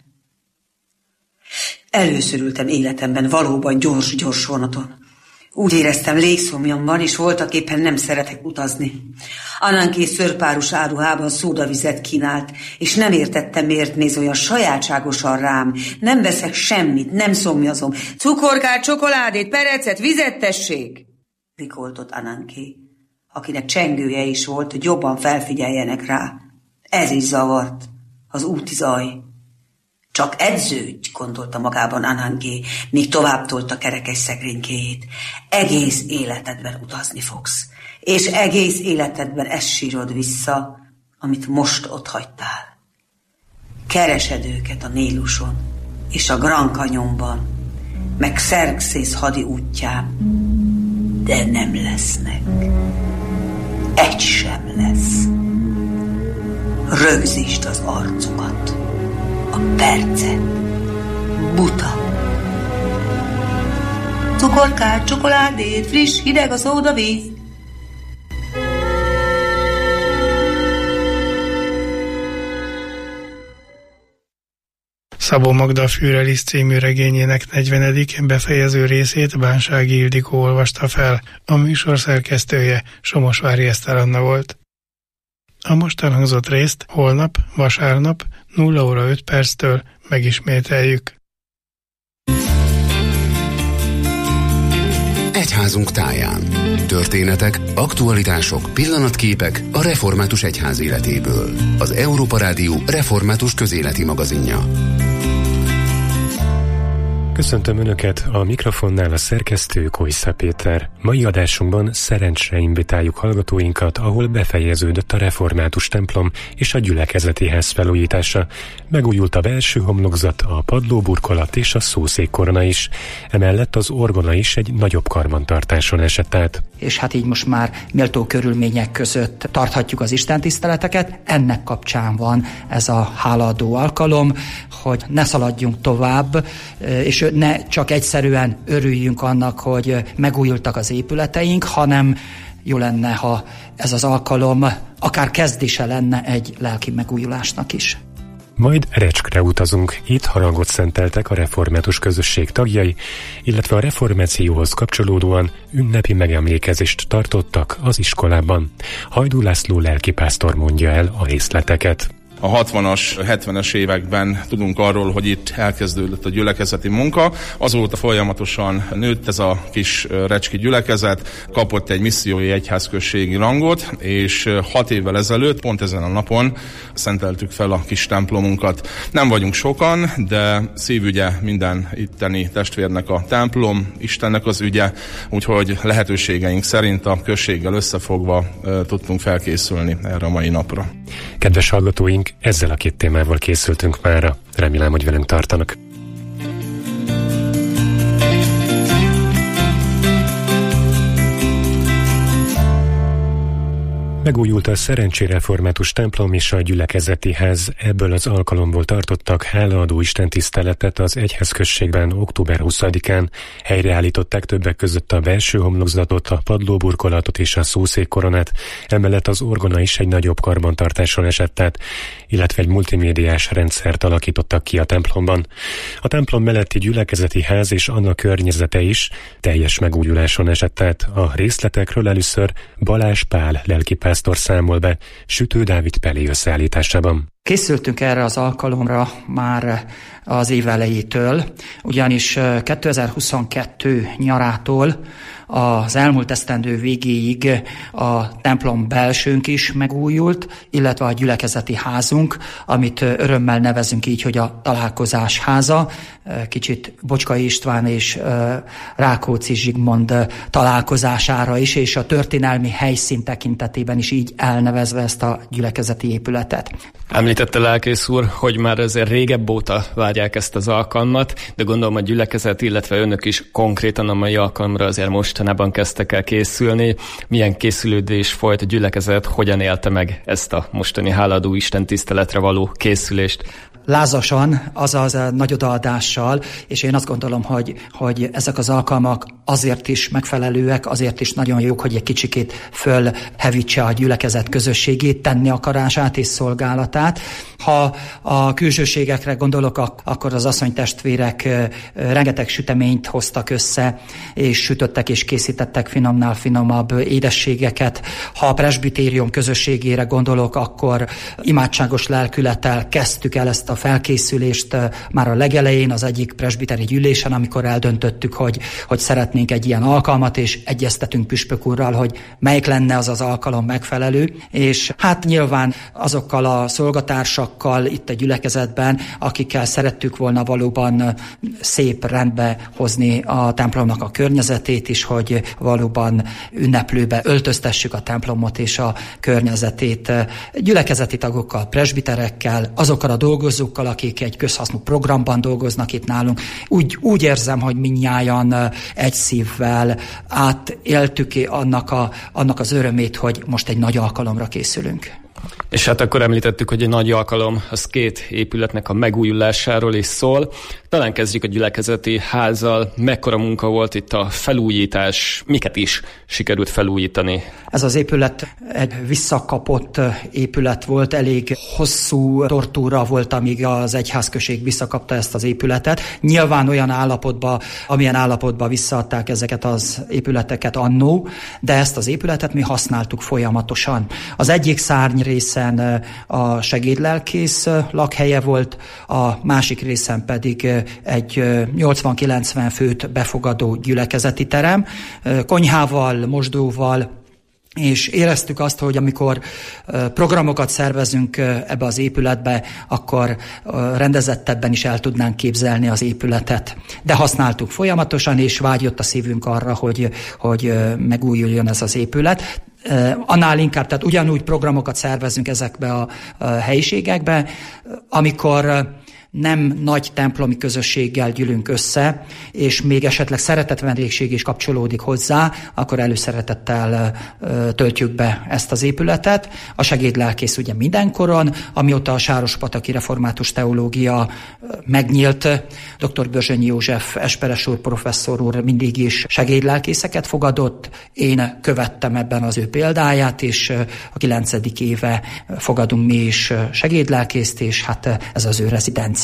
S6: Először ültem életemben valóban gyors-gyors vonaton. Úgy éreztem, légszomjam van, és voltak éppen nem szeretek utazni. Ananké szőrpárus áruhában szódavizet kínált, és nem értettem, miért néz olyan sajátságosan rám. Nem veszek semmit, nem szomjazom. Cukorkát, csokoládét, perecet, vizet tessék! Rikoltott Ananké, akinek csengője is volt, hogy jobban felfigyeljenek rá. Ez is zavart, az úti zaj. Csak edződj, gondolta magában Ananké, míg tovább tolta kerekes szekrénykéjét. Egész életedben utazni fogsz, és egész életedben ezt sírod vissza, amit most ott hagytál. Keresed őket a Níluson, és a Grand Canyonban, meg Xerxész hadi útján, de nem lesznek. Egy sem lesz. Rögzítsd az arcukat. A percet. Buta. Cukorkát, csokoládét, friss, hideg a szódavíz.
S5: Szabó Magda Fürelisz című regényének negyvenedik befejező részét Bánsági Ildikó olvasta fel. A műsor szerkesztője Somosvári Eszter Anna volt. A most elhangzott részt holnap, vasárnap, nulla óra öt perctől megismételjük.
S4: Egyházunk táján. Történetek, aktualitások, pillanatképek a református egyház életéből. Az Európa Rádió református közéleti magazinja.
S7: Köszöntöm Önöket, a mikrofonnál a szerkesztő Kojsza Péter. Mai adásunkban szerencsre invitáljuk hallgatóinkat, ahol befejeződött a református templom és a gyülekezeti ház felújítása. Megújult a belső homlokzat, a padlóburkolat és a szószékkorona is. Emellett az orgona is egy nagyobb karbantartáson esett át.
S8: És hát így most már méltó körülmények között tarthatjuk az istentiszteleteket. Ennek kapcsán van ez a hálaadó alkalom, hogy ne szaladjunk tovább, és ne csak egyszerűen örüljünk annak, hogy megújultak az épületeink, hanem jó lenne, ha ez az alkalom akár kezdése lenne egy lelki megújulásnak is.
S7: Majd Recskre utazunk, itt harangot szenteltek a református közösség tagjai, illetve a reformációhoz kapcsolódóan ünnepi megemlékezést tartottak az iskolában. Hajdú László lelkipásztor mondja el a részleteket.
S9: A hatvanas, hetvenes években tudunk arról, hogy itt elkezdődött a gyülekezeti munka. Azóta folyamatosan nőtt ez a kis recski gyülekezet, kapott egy missziói egyházközségi rangot, és hat évvel ezelőtt, pont ezen a napon szenteltük fel a kis templomunkat. Nem vagyunk sokan, de szívügye minden itteni testvérnek a templom, Istennek az ügye, úgyhogy lehetőségeink szerint a községgel összefogva tudtunk felkészülni erre a mai napra.
S7: Kedves hallgatóink, ezzel a két témával készültünk mára. Remélem, hogy velünk tartanak. Megújult a szerencséreformátus templom és a gyülekezeti ház. Ebből az alkalomból tartottak hálaadó istentiszteletet az egyházközségben október huszadikán. Helyreállították többek között a belső homlokzatot, a padlóburkolatot és a szószékkoronát. Emellett az orgona is egy nagyobb karbantartáson esett át, illetve egy multimédiás rendszert alakítottak ki a templomban. A templom melletti gyülekezeti ház és annak környezete is teljes megújuláson esett át. A részletekről először Balázs Pál lelkipásztor számol be Sütő Dávid Pelé összeállításában.
S8: Készültünk erre az alkalomra már az év elejétől, ugyanis kétezer-huszonkettő nyarától az elmúlt esztendő végéig a templom belsőnk is megújult, illetve a gyülekezeti házunk, amit örömmel nevezünk így, hogy a találkozás háza. Kicsit Bocskai István és Rákóczi Zsigmond találkozására is, és a történelmi helyszín tekintetében is így elnevezve ezt a gyülekezeti épületet.
S10: Említette lelkész úr, hogy már azért régebb óta várják ezt az alkalmat, de gondolom a gyülekezet, illetve önök is konkrétan a mai alkalomra azért mostanában kezdtek el készülni. Milyen készülődés folyt a gyülekezet, hogyan élte meg ezt a mostani hálaadó Isten tiszteletre való készülést?
S8: Lázasan, azaz nagy odaadással, és én azt gondolom, hogy, hogy ezek az alkalmak azért is megfelelőek, azért is nagyon jók, hogy egy kicsikét fölhevítse a gyülekezet közösségét, tenni akarását és szolgálatát. Ha a külsőségekre gondolok, akkor az asszonytestvérek rengeteg süteményt hoztak össze, és sütöttek és készítettek finomnál finomabb édességeket. Ha a presbitérium közösségére gondolok, akkor imádságos lelkülettel kezdtük el ezt a felkészülést már a legelején az egyik presbiteri gyűlésen, amikor eldöntöttük, hogy, hogy szeretnénk egy ilyen alkalmat, és egyeztetünk püspök úrral, hogy melyik lenne az az alkalom megfelelő, és hát nyilván azokkal a szolgatársakkal itt a gyülekezetben, akikkel szerettük volna valóban szép rendbe hozni a templomnak a környezetét is, hogy valóban ünneplőbe öltöztessük a templomot és a környezetét. Gyülekezeti tagokkal, presbiterekkel, azokkal a dolgozókkal, akik egy közhasznú programban dolgoznak itt nálunk. Úgy, úgy érzem, hogy mindnyájan egy szívvel átéltük annak, a, annak az örömét, hogy most egy nagy alkalomra készülünk.
S10: És hát akkor említettük, hogy egy nagy alkalom az két épületnek a megújulásáról is szól. Talán kezdjük a gyülekezeti házzal. Mekkora munka volt itt a felújítás? Miket is sikerült felújítani?
S8: Ez az épület egy visszakapott épület volt, elég hosszú tortúra volt, amíg az egyházközség visszakapta ezt az épületet. Nyilván olyan állapotban, amilyen állapotban visszaadták ezeket az épületeket annó, de ezt az épületet mi használtuk folyamatosan. Az egyik szárny részen a segédlelkész lakhelye volt, a másik részen pedig egy nyolcvan-kilencven főt befogadó gyülekezeti terem, konyhával, mosdóval, és éreztük azt, hogy amikor programokat szervezünk ebbe az épületbe, akkor rendezettebben is el tudnánk képzelni az épületet. De használtuk folyamatosan, és vágyott a szívünk arra, hogy, hogy megújuljon ez az épület. Annál inkább, tehát ugyanúgy programokat szervezünk ezekbe a, a helyiségekbe, amikor nem nagy templomi közösséggel gyűlünk össze, és még esetleg szeretetvendégség is kapcsolódik hozzá, akkor előszeretettel ö, töltjük be ezt az épületet. A segédlelkész ugye mindenkoron, amióta a Sárospataki Református Teológia megnyílt, dr. Börzsönyi József esperes úr, professzor úr mindig is segédlelkészeket fogadott. Én követtem ebben az ő példáját, és a kilencedik éve fogadunk mi is segédlelkészt, és hát ez az ő rezidencia.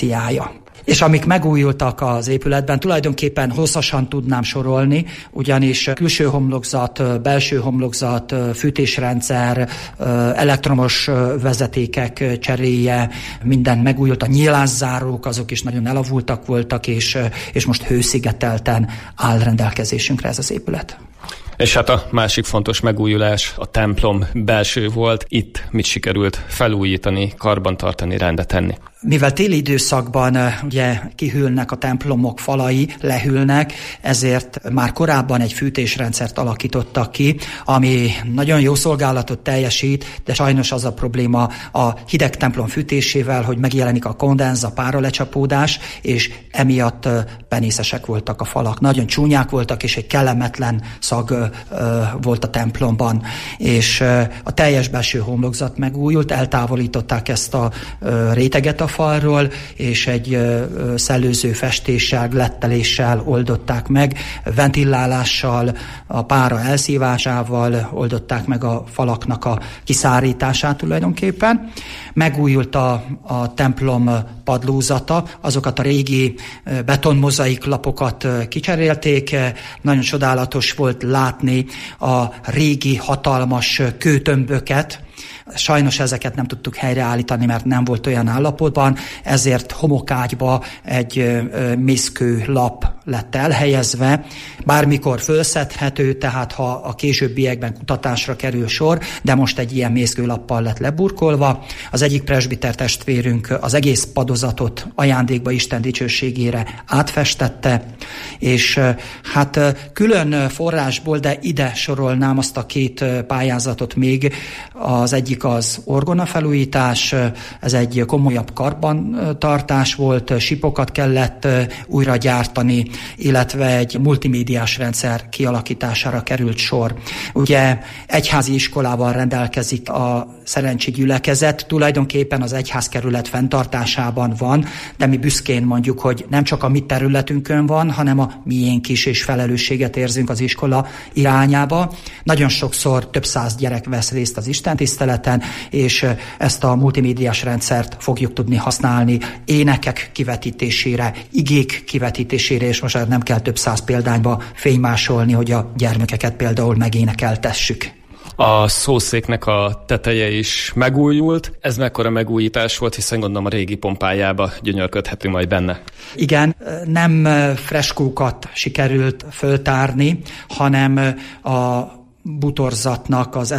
S8: És amik megújultak az épületben, tulajdonképpen hosszasan tudnám sorolni, ugyanis külső homlokzat, belső homlokzat, fűtésrendszer, elektromos vezetékek cseréje, minden megújult, a nyílászárók, azok is nagyon elavultak voltak, és, és most hőszigetelten áll rendelkezésünkre ez az épület.
S10: És hát a másik fontos megújulás a templom belső volt. Itt mit sikerült felújítani, karbantartani, rendet tenni?
S8: Mivel téli időszakban ugye kihűlnek a templomok falai, lehűlnek, ezért már korábban egy fűtésrendszert alakítottak ki, ami nagyon jó szolgálatot teljesít, de sajnos az a probléma a hideg templom fűtésével, hogy megjelenik a kondenz, a páralecsapódás, és emiatt penészesek voltak a falak. Nagyon csúnyák voltak, és egy kellemetlen szag volt a templomban. És a teljes belső homlokzat megújult, eltávolították ezt a réteget a falról, és egy szellőző festéssel, gletteléssel oldották meg, ventilálással, a pára elszívásával oldották meg a falaknak a kiszárítását tulajdonképpen. Megújult a, a templom padlózata, azokat a régi betonmozaik lapokat kicserélték, nagyon csodálatos volt látni a régi hatalmas kőtömböket. Sajnos ezeket nem tudtuk helyreállítani, mert nem volt olyan állapotban, ezért homokágyba egy mészkő lap lett elhelyezve, bármikor fölszedhető, tehát ha a későbbiekben kutatásra kerül sor, de most egy ilyen mészkőlappal lett leburkolva. Az egyik presbiter testvérünk az egész padozatot ajándékba Isten dicsőségére átfestette, és hát külön forrásból, de ide sorolnám azt a két pályázatot még. Az egyik az orgona felújítás, ez egy komolyabb karbantartás volt, sipokat kellett újra gyártani, illetve egy multimédiás rendszer kialakítására került sor. Ugye egyházi iskolával rendelkezik a Szerencsi gyülekezet, tulajdonképpen az egyházkerület fenntartásában van, de mi büszkén mondjuk, hogy nem csak a mi területünkön van, hanem a miénk is, és felelősséget érzünk az iskola irányába. Nagyon sokszor több száz gyerek vesz részt az istentiszteleten, és ezt a multimédiás rendszert fogjuk tudni használni énekek kivetítésére, igék kivetítésére, és most nem kell több száz példányba fénymásolni, hogy a gyermekeket például megénekeltessük.
S10: A szószéknek a teteje is megújult. Ez mekkora megújítás volt, hiszen gondolom a régi pompájába gyönyörködhetünk majd benne.
S8: Igen, nem freskókat sikerült föltárni, hanem a butorzatnak az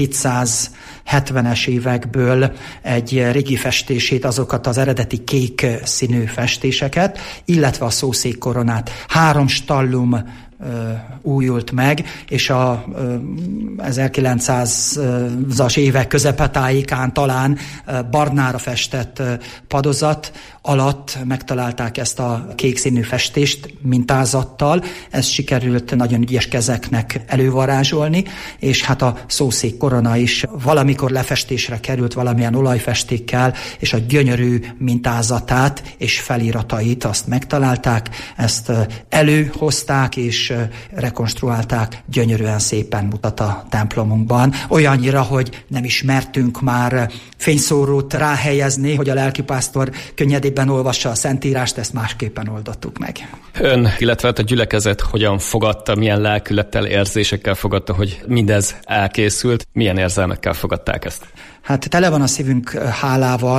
S8: ezerhétszázhetvenes évekből egy régi festését, azokat az eredeti kék színű festéseket, illetve a szószékkoronát. Három stallum újult meg, és a ezerkilencszázas évek közepetájékán talán barnára festett padozat alatt megtalálták ezt a kék színű festést mintázattal. Ez sikerült nagyon ügyes kezeknek elővarázsolni, és hát a szószék korona is valamikor lefestésre került valamilyen olajfestékkel, és a gyönyörű mintázatát és feliratait azt megtalálták, ezt előhozták, és rekonstruálták, gyönyörűen szépen mutat a templomunkban. Olyannyira, hogy nem is mertünk már fényszórót ráhelyezni, hogy a lelkipásztor könnyedében olvassa a Szentírást, ezt másképpen oldottuk meg.
S10: Ön, illetve a gyülekezet hogyan fogadta, milyen lelkülettel, érzésekkel fogadta, hogy mindez elkészült, milyen érzelmekkel fogadták ezt?
S8: Hát tele van a szívünk hálával,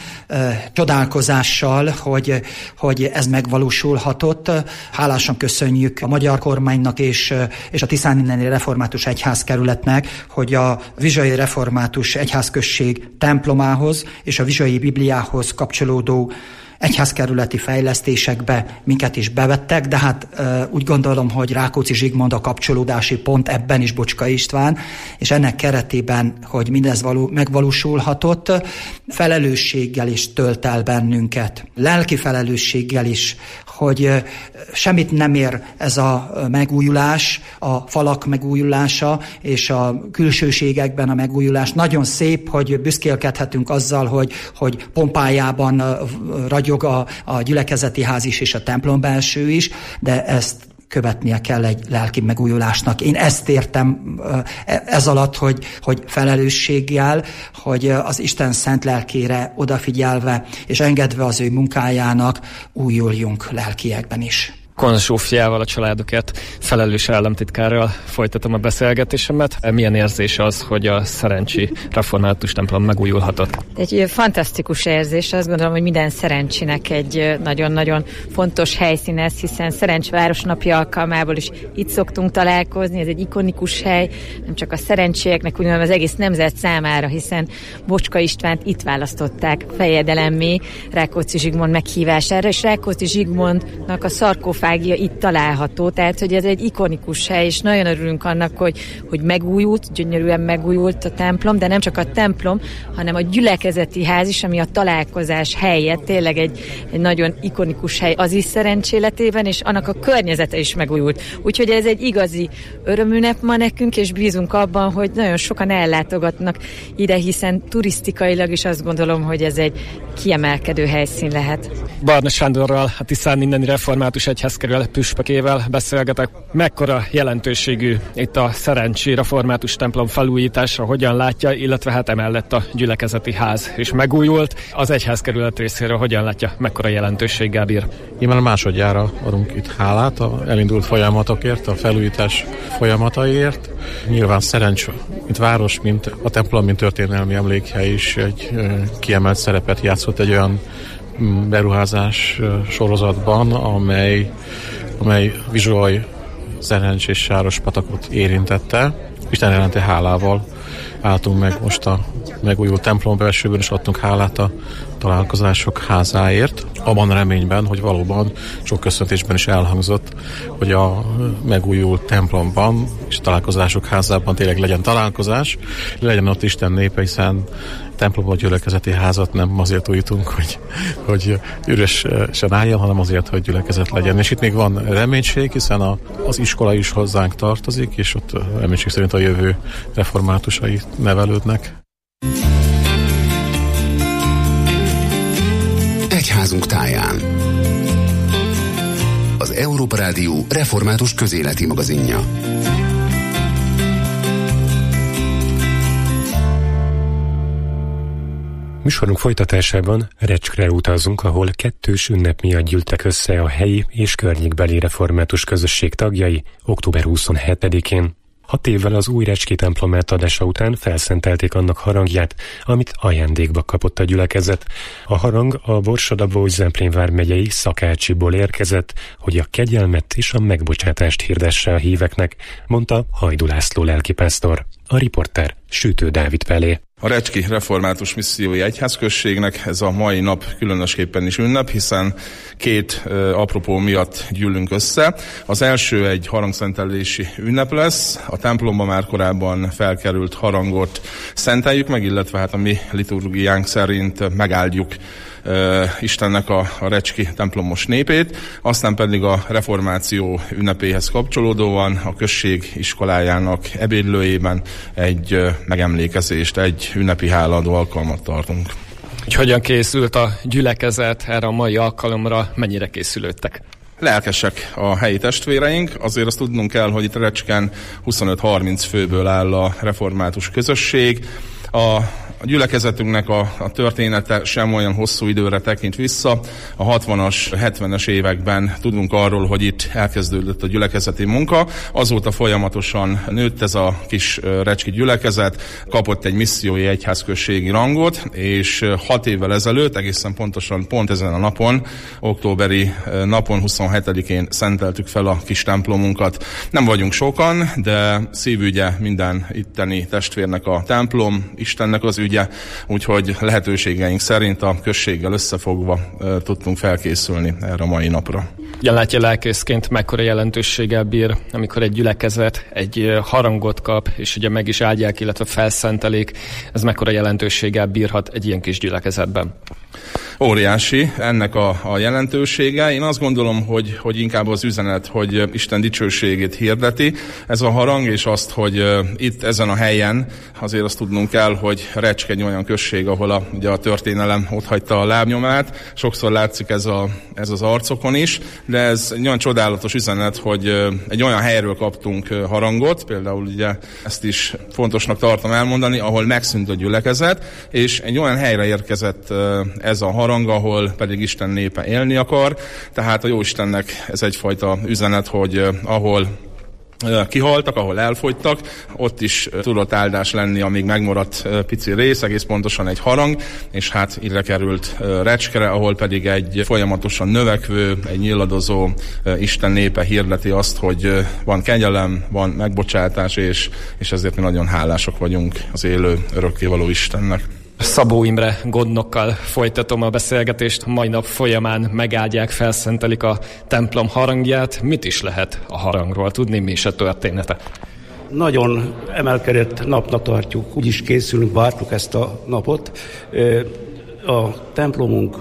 S8: csodálkozással, hogy, hogy ez megvalósulhatott. Hálásan köszönjük a magyar kormánynak és, és a Tiszáninneni Református Egyházkerületnek, hogy a Vizsai Református Egyházközség templomához és a Vizsai Bibliához kapcsolódó egyházkerületi fejlesztésekbe minket is bevettek, de hát e, úgy gondolom, hogy Rákóczi Zsigmond a kapcsolódási pont, ebben is Bocska István, és ennek keretében, hogy mindez való, megvalósulhatott, felelősséggel is tölt el bennünket, lelki felelősséggel is, hogy e, semmit nem ér ez a megújulás, a falak megújulása és a külsőségekben a megújulás. Nagyon szép, hogy büszkélkedhetünk azzal, hogy, hogy Pompájában ragyog a, a gyülekezeti ház is és a templom belső is, de ezt követnie kell egy lelki megújulásnak. Én ezt értem ez alatt, hogy, hogy felelősséggel, hogy az Isten szent lelkére odafigyelve és engedve az ő munkájának újuljunk lelkiekben is.
S10: Kon Zsófiával, a családokért felelős államtitkárral folytatom a beszélgetésemet. Milyen érzés az, hogy a Szerencsi Református templom megújulhatott?
S11: Egy fantasztikus érzés, azt gondolom, hogy minden szerencsinek egy nagyon-nagyon fontos helyszín ez, hiszen Szerencs városnapja alkalmából is itt szoktunk találkozni, ez egy ikonikus hely, nem csak a szerencsieknek, hanem az egész nemzet számára, hiszen Bocska Istvánt itt választották fejedelemmé Rákóczi Zsigmond meghívására, és Rákóczi Zsigmondnak a szarkofágia itt található, tehát hogy ez egy ikonikus hely, és nagyon örülünk annak, hogy, hogy megújult, gyönyörűen megújult a templom, de nem csak a templom, hanem a gyülekezeti ház is, ami a találkozás helye, tényleg egy, egy nagyon ikonikus hely az is Szerencs életében, és annak a környezete is megújult. Úgyhogy ez egy igazi örömünnep ma nekünk, és bízunk abban, hogy nagyon sokan ellátogatnak ide, hiszen turisztikailag is azt gondolom, hogy ez egy kiemelkedő helyszín lehet.
S10: Barna Sándorral, a Tiszáninneni Református Egyházkerület püspökével beszélgetek. Mekkora jelentőségű itt a Szerencsi Református templom felújítása, hogyan látja, illetve hát emellett a gyülekezeti ház is megújult. Az egyházkerület részéről hogyan látja, mekkora jelentőséggel bír?
S12: Én már másodjára adunk itt hálát a elindult folyamatokért, a felújítás folyamataiért. Nyilván Szerencs, mint város, mint a templom, mint történelmi emlékhely is egy kiemelt szerepet játszott egy olyan beruházás sorozatban, amely, amely Vizsai, Szerencs és Sárospatakot érintette. Isten jelenti hálával álltunk meg most a megújult templom belsőben, és adtunk hálát a találkozások házáért, abban a reményben, hogy valóban sok köszöntésben is elhangzott, hogy a megújult templomban és a találkozások házában tényleg legyen találkozás, legyen ott Isten népe, hiszen templomban gyülekezeti házat nem azért újítunk, hogy, hogy üresen álljon, hanem azért, hogy gyülekezet legyen. És itt még van reménység, hiszen a, az iskola is hozzánk tartozik, és ott reménység szerint a jövő reformátusai nevelődnek.
S4: Egyházunk táján. Az Európa Rádió református közéleti magazinja.
S7: Műsorunk folytatásában Recskre utazunk, ahol kettős ünnep miatt gyűltek össze a helyi és környékbeli református közösség tagjai október huszonhetedikén. Hat évvel az új recski templom átadása után felszentelték annak harangját, amit ajándékba kapott a gyülekezet. A harang a Borsod-Abaúj-Zemplén vármegyei Szakácsiból érkezett, hogy a kegyelmet és a megbocsátást hirdesse a híveknek, mondta Hajdú László lelkipásztor. A riporter Sütő Dávid felé.
S9: A Recski Református Missziói Egyházközségnek ez a mai nap különösképpen is ünnep, hiszen két uh, apropó miatt gyűlünk össze. Az első egy harangszentelési ünnep lesz. A templomba már korábban felkerült harangot szenteljük meg, illetve hát a mi liturgiánk szerint megáldjuk uh, Istennek a, a recski templomos népét. Aztán pedig a reformáció ünnepéhez kapcsolódóan a község iskolájának ebédlőjében egy uh, megemlékezést, egy ünnepi hálaadó alkalmat tartunk.
S10: Hogy hogyan készült a gyülekezet erre a mai alkalomra, mennyire készülődtek?
S9: Lelkesek a helyi testvéreink, azért azt tudnunk kell, hogy itt Recsken huszonöt-harminc főből áll a református közösség. A A gyülekezetünknek a, a története sem olyan hosszú időre tekint vissza. A hatvanas, hetvenes években tudunk arról, hogy itt elkezdődött a gyülekezeti munka. Azóta folyamatosan nőtt ez a kis recski gyülekezet, kapott egy missziói egyházközségi rangot, és hat évvel ezelőtt, egészen pontosan pont ezen a napon, októberi napon, huszonhetedikén szenteltük fel a kis templomunkat. Nem vagyunk sokan, de szívügye minden itteni testvérnek a templom, Istennek az ügye, úgyhogy lehetőségeink szerint a községgel összefogva e, tudtunk felkészülni erre a mai napra.
S10: Ugyan látja lelkészként, mekkora jelentőséggel bír, amikor egy gyülekezet egy harangot kap, és ugye meg is áldják, illetve felszentelik, ez mekkora jelentőséggel bírhat egy ilyen kis gyülekezetben?
S9: Óriási ennek a, a jelentősége. Én azt gondolom, hogy, hogy inkább az üzenet, hogy Isten dicsőségét hirdeti ez a harang, és azt, hogy uh, itt ezen a helyen azért azt tudnunk kell, hogy Recske egy olyan község, ahol a, ugye a történelem ott hagyta a lábnyomát. Sokszor látszik ez, a, ez az arcokon is, de ez egy olyan csodálatos üzenet, hogy uh, egy olyan helyről kaptunk uh, harangot, például ugye ezt is fontosnak tartom elmondani, ahol megszűnt a gyülekezet, és egy olyan helyre érkezett uh, ez a harang, ahol pedig Isten népe élni akar. Tehát a Jóistennek ez egyfajta üzenet, hogy uh, ahol uh, kihaltak, ahol elfogytak, ott is uh, tudott áldás lenni, amíg megmaradt uh, pici rész, egész pontosan egy harang, és hát ide került uh, Recskere, ahol pedig egy folyamatosan növekvő, egy nyilladozó uh, Isten népe hirdeti azt, hogy uh, van kegyelem, van megbocsátás, és, és ezért mi nagyon hálásak vagyunk az élő, örökkévaló Istennek.
S10: Szabó Imre gondnokkal folytatom a beszélgetést. Mai nap folyamán megáldják, felszentelik a templom harangját. Mit is lehet a harangról tudni, mi is a története?
S13: Nagyon emelkedett napnak tartjuk, úgy is készülünk, vártuk ezt a napot. A templomunk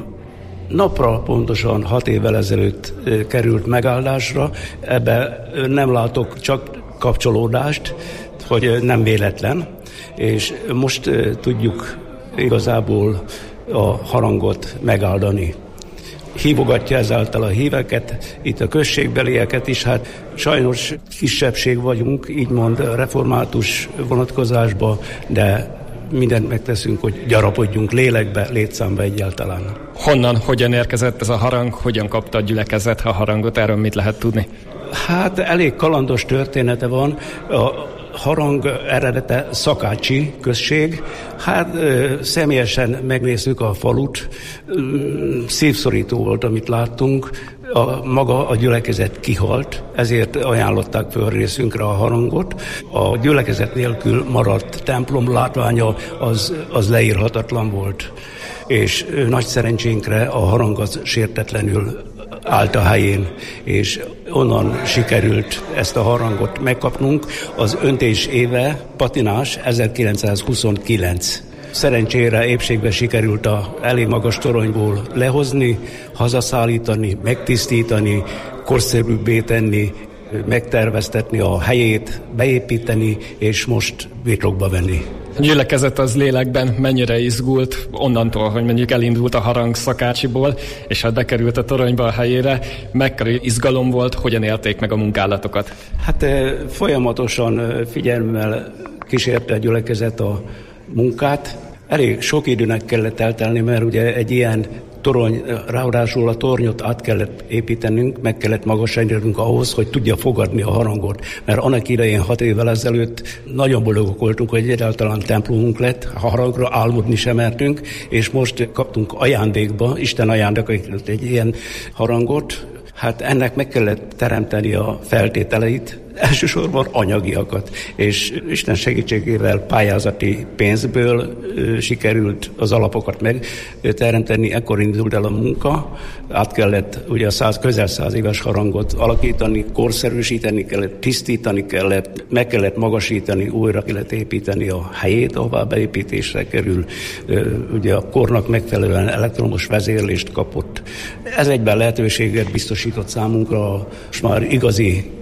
S13: napra pontosan hat évvel ezelőtt került megáldásra. Ebbe nem látok csak kapcsolódást, hogy nem véletlen, és most tudjuk igazából a harangot megáldani. Hívogatja ezáltal a híveket, itt a községbelieket is, hát sajnos kisebbség vagyunk, így mond református vonatkozásba, de mindent megteszünk, hogy gyarapodjunk lélekbe, létszámba egyáltalán.
S10: Honnan, hogyan érkezett ez a harang, hogyan kapta a gyülekezet a harangot, erről mit lehet tudni?
S13: Hát elég kalandos története van. A harang eredete Szakácsi község. Hát ö, személyesen megnézzük a falut. Ö, szívszorító volt, amit láttunk. A, maga a gyülekezet kihalt, ezért ajánlották föl részünkre a harangot. A gyülekezet nélkül maradt templom látványa az, az leírhatatlan volt. És ö, nagy szerencsénkre a harang az sértetlenül állt a helyén, és onnan sikerült ezt a harangot megkapnunk. Az öntés éve patinás ezerkilencszázhuszonkilenc. Szerencsére épségbe sikerült a elég magas toronyból lehozni, hazaszállítani, megtisztítani, korszerűbbé tenni, megterveztetni a helyét, beépíteni, és most birtokba venni.
S10: A gyülekezet az lélekben mennyire izgult onnantól, hogy mondjuk elindult a harang Szakácsiból, és hát bekerült a toronyba a helyére, mekkora izgalom volt, hogyan élték meg a munkálatokat?
S13: Hát folyamatosan figyelemmel kísérte a gyülekezet a munkát. Elég sok időnek kellett eltelni, mert ugye egy ilyen torony, ráadásul a tornyot át kellett építenünk, meg kellett magasítanunk ahhoz, hogy tudja fogadni a harangot. Mert annak idején hat évvel ezelőtt nagyon boldogok voltunk, hogy egyáltalán templomunk lett, a harangra álmodni sem mertünk, és most kaptunk ajándékba, Isten ajándékait egy ilyen harangot. Hát ennek meg kellett teremteni a feltételeit, elsősorban anyagiakat, és Isten segítségével pályázati pénzből ö, sikerült az alapokat megteremteni, ekkor indult el a munka, át kellett ugye a száz, közel száz éves harangot alakítani, korszerűsíteni kellett, tisztítani kellett, meg kellett magasítani, újra kellett építeni a helyét, ahová beépítésre kerül, ö, ugye a kornak megfelelően elektromos vezérlést kapott. Ez egyben lehetőséget biztosított számunkra, most már igazi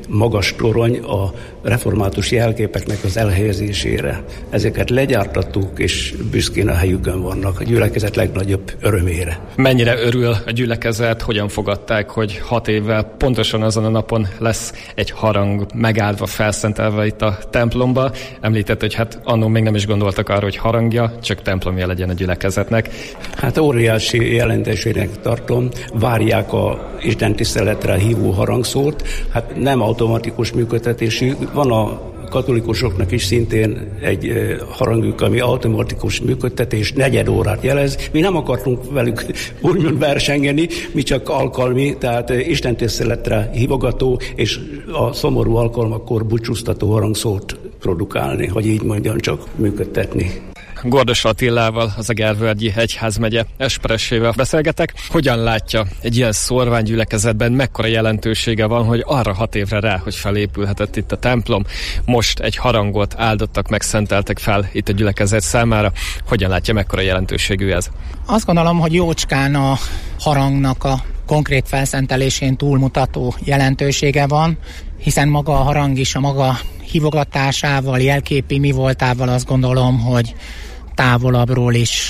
S13: magas torony a református jelképeknek az elhelyezésére. Ezeket legyártattuk, és büszkén a helyükön vannak, a gyülekezet legnagyobb örömére.
S10: Mennyire örül a gyülekezet, hogyan fogadták, hogy hat évvel pontosan azon a napon lesz egy harang megáldva, felszentelve itt a templomba. Említett, hogy hát annól még nem is gondoltak arra, hogy harangja, csak templomja legyen a gyülekezetnek.
S13: Hát óriási jelentésének tartom. Várják a Isten tiszteletre hívó harangszórt. Hát nem automatikus működtetésű. Van a katolikusoknak is szintén egy harangjuk, ami automatikus működtetés, negyed órát jelez. Mi nem akartunk velük úgymond versengeni, mi csak alkalmi, tehát istentiszteletre hívogató és a szomorú alkalmakkor búcsúztató harangszórt produkálni, hogy így mondjam, csak működtetni.
S10: Gordos Attilával, az Egervölgyi Egyházmegye esperesével beszélgetek. Hogyan látja egy ilyen szórványgyülekezetben, mekkora jelentősége van, hogy arra hat évre rá, hogy felépülhetett itt a templom, most egy harangot áldottak, megszenteltek fel itt a gyülekezet számára. Hogyan látja, mekkora jelentőségű ez?
S14: Azt gondolom, hogy jócskán a harangnak a konkrét felszentelésén túlmutató jelentősége van, hiszen maga a harang is a maga hívogatásával, jelképi mi voltával azt gondolom, hogy távolabbról is,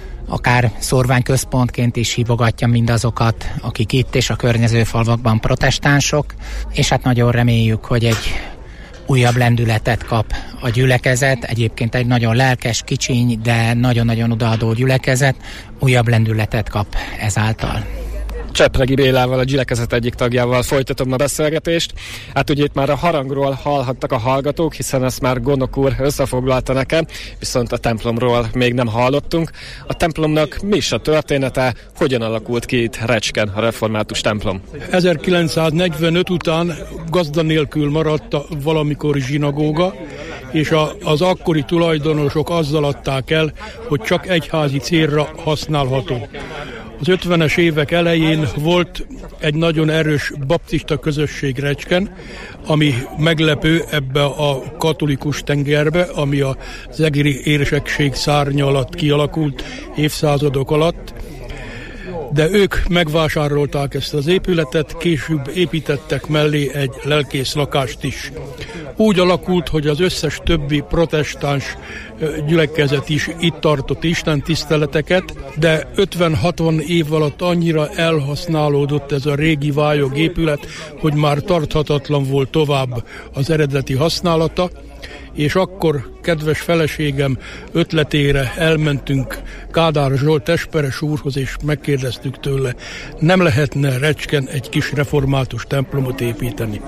S14: akár szórványközpontként is hívogatja mindazokat, akik itt és a környező falvakban protestánsok, és hát nagyon reméljük, hogy egy újabb lendületet kap a gyülekezet, egyébként egy nagyon lelkes, kicsiny, de nagyon-nagyon odaadó gyülekezet, újabb lendületet kap ezáltal.
S10: Csepregi Bélával, a gyülekezet egyik tagjával folytatom a beszélgetést. Hát ugye itt már a harangról hallhattak a hallgatók, hiszen ezt már Gondok úr összefoglalta nekem, viszont a templomról még nem hallottunk. A templomnak mi is a története, hogyan alakult ki itt Recskén a református templom?
S15: ezerkilencszáznegyvenöt után gazda nélkül maradt a valamikori zsinagóga, és a, az akkori tulajdonosok azzal adták el, hogy csak egyházi célra használható. Az ötvenes évek elején volt egy nagyon erős baptista közösség Recskén, ami meglepő ebbe a katolikus tengerbe, ami az egri érsekség szárnya alatt kialakult évszázadok alatt. De ők megvásárolták ezt az épületet, később építettek mellé egy lelkész lakást is. Úgy alakult, hogy az összes többi protestáns gyülekezet is itt tartott istentiszteleteket, de ötven-hatvan év alatt annyira elhasználódott ez a régi vályog épület, hogy már tarthatatlan volt tovább az eredeti használata, és akkor kedves feleségem ötletére elmentünk Kádár Zsolt esperes úrhoz, és megkérdeztük tőle, nem lehetne Recskén egy kis református templomot építeni.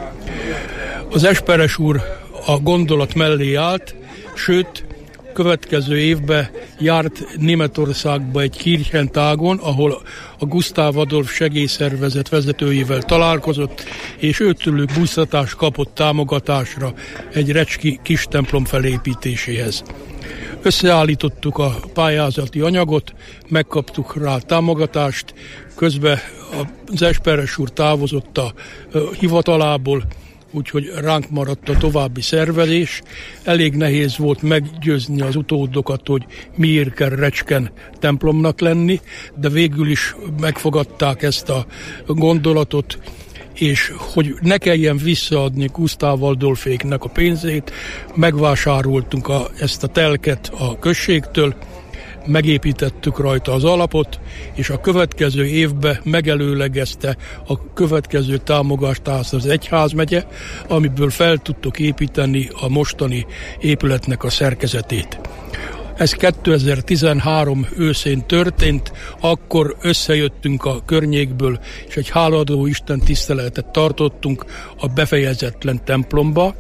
S15: Az esperes úr a gondolat mellé állt, sőt, következő évben járt Németországba egy Kirchentágon, ahol a Gustav Adolf segélyszervezet vezetőjével találkozott, és őtőlük bújtatást kapott támogatásra egy recski kis templom felépítéséhez. Összeállítottuk a pályázati anyagot, megkaptuk rá támogatást, közben az esperes úr távozott a hivatalából, úgyhogy ránk maradt a további szervezés. Elég nehéz volt meggyőzni az utódokat, hogy miért kell Recskén templomnak lenni, de végül is megfogadták ezt a gondolatot, és hogy ne kelljen visszaadni Gustav Adolféknek a pénzét, megvásároltunk a, ezt a telket a községtől, megépítettük rajta az alapot, és a következő évben megelőlegezte a következő támogatást az egyházmegye, amiből fel tudtuk építeni a mostani épületnek a szerkezetét. Ez kétezer-tizenhárom őszén történt, akkor összejöttünk a környékből, és egy hálaadó Isten tiszteletet tartottunk a befejezetlen templomba.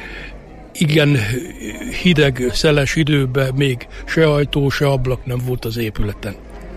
S15: Igen, hideg, szeles időben még se ajtó, se ablak nem volt az épületen.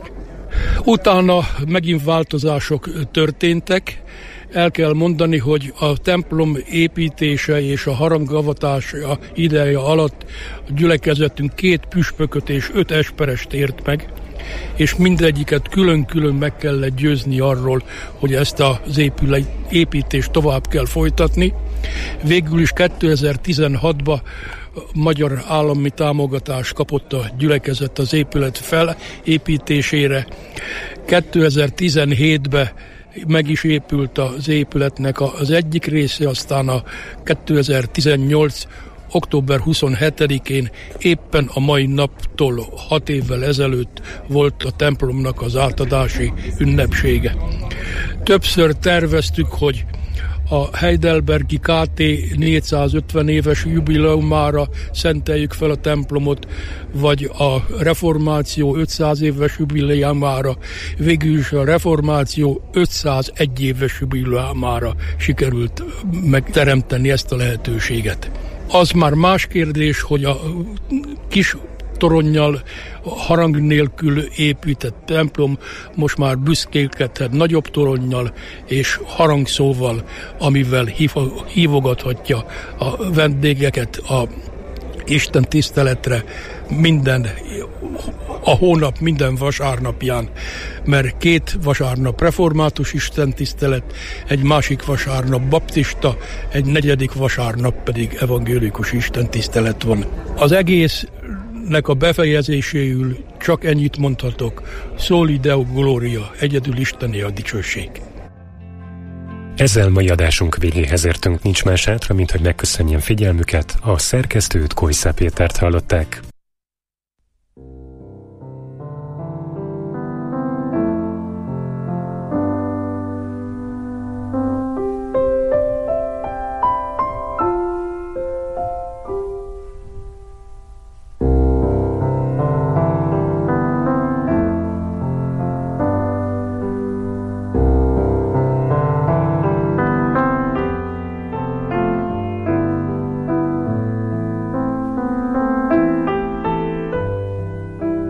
S15: Utána megint változások történtek. El kell mondani, hogy a templom építése és a harangavatása ideje alatt a gyülekezetünk két püspököt és öt esperest ért meg, és mindegyiket külön-külön meg kellett győzni arról, hogy ezt az építést tovább kell folytatni. Végül is kétezer-tizenhatban magyar állami támogatást kapott a gyülekezet az épület felépítésére. kétezer-tizenhétben meg is épült az épületnek az egyik része, aztán a kétezer-tizennyolc október huszonhetedikén éppen a mai naptól hat évvel ezelőtt volt a templomnak az átadási ünnepsége. Többször terveztük, hogy a Heidelbergi ká té négyszázötven éves jubileumára szenteljük fel a templomot, vagy a reformáció ötszáz éves jubileumára, végül is a reformáció ötszázegy éves jubileumára sikerült megteremteni ezt a lehetőséget. Az már más kérdés, hogy a kis toronnyal, harang nélkül épített templom most már büszkélkedhet nagyobb toronnyal és harangszóval, amivel hívogathatja a vendégeket a Isten tiszteletre minden, a hónap minden vasárnapján, mert két vasárnap református istentisztelet, egy másik vasárnap baptista, egy negyedik vasárnap pedig evangélikus istentisztelet van. Az egésznek a befejezéséül csak ennyit mondhatok: Soli Deo Gloria, egyedül Istené a dicsőség.
S7: Ezzel mai adásunk végéhez értünk, nincs más hátra, mint hogy megköszönjem figyelmüket, a szerkesztőt, Kojszá Pétert hallották.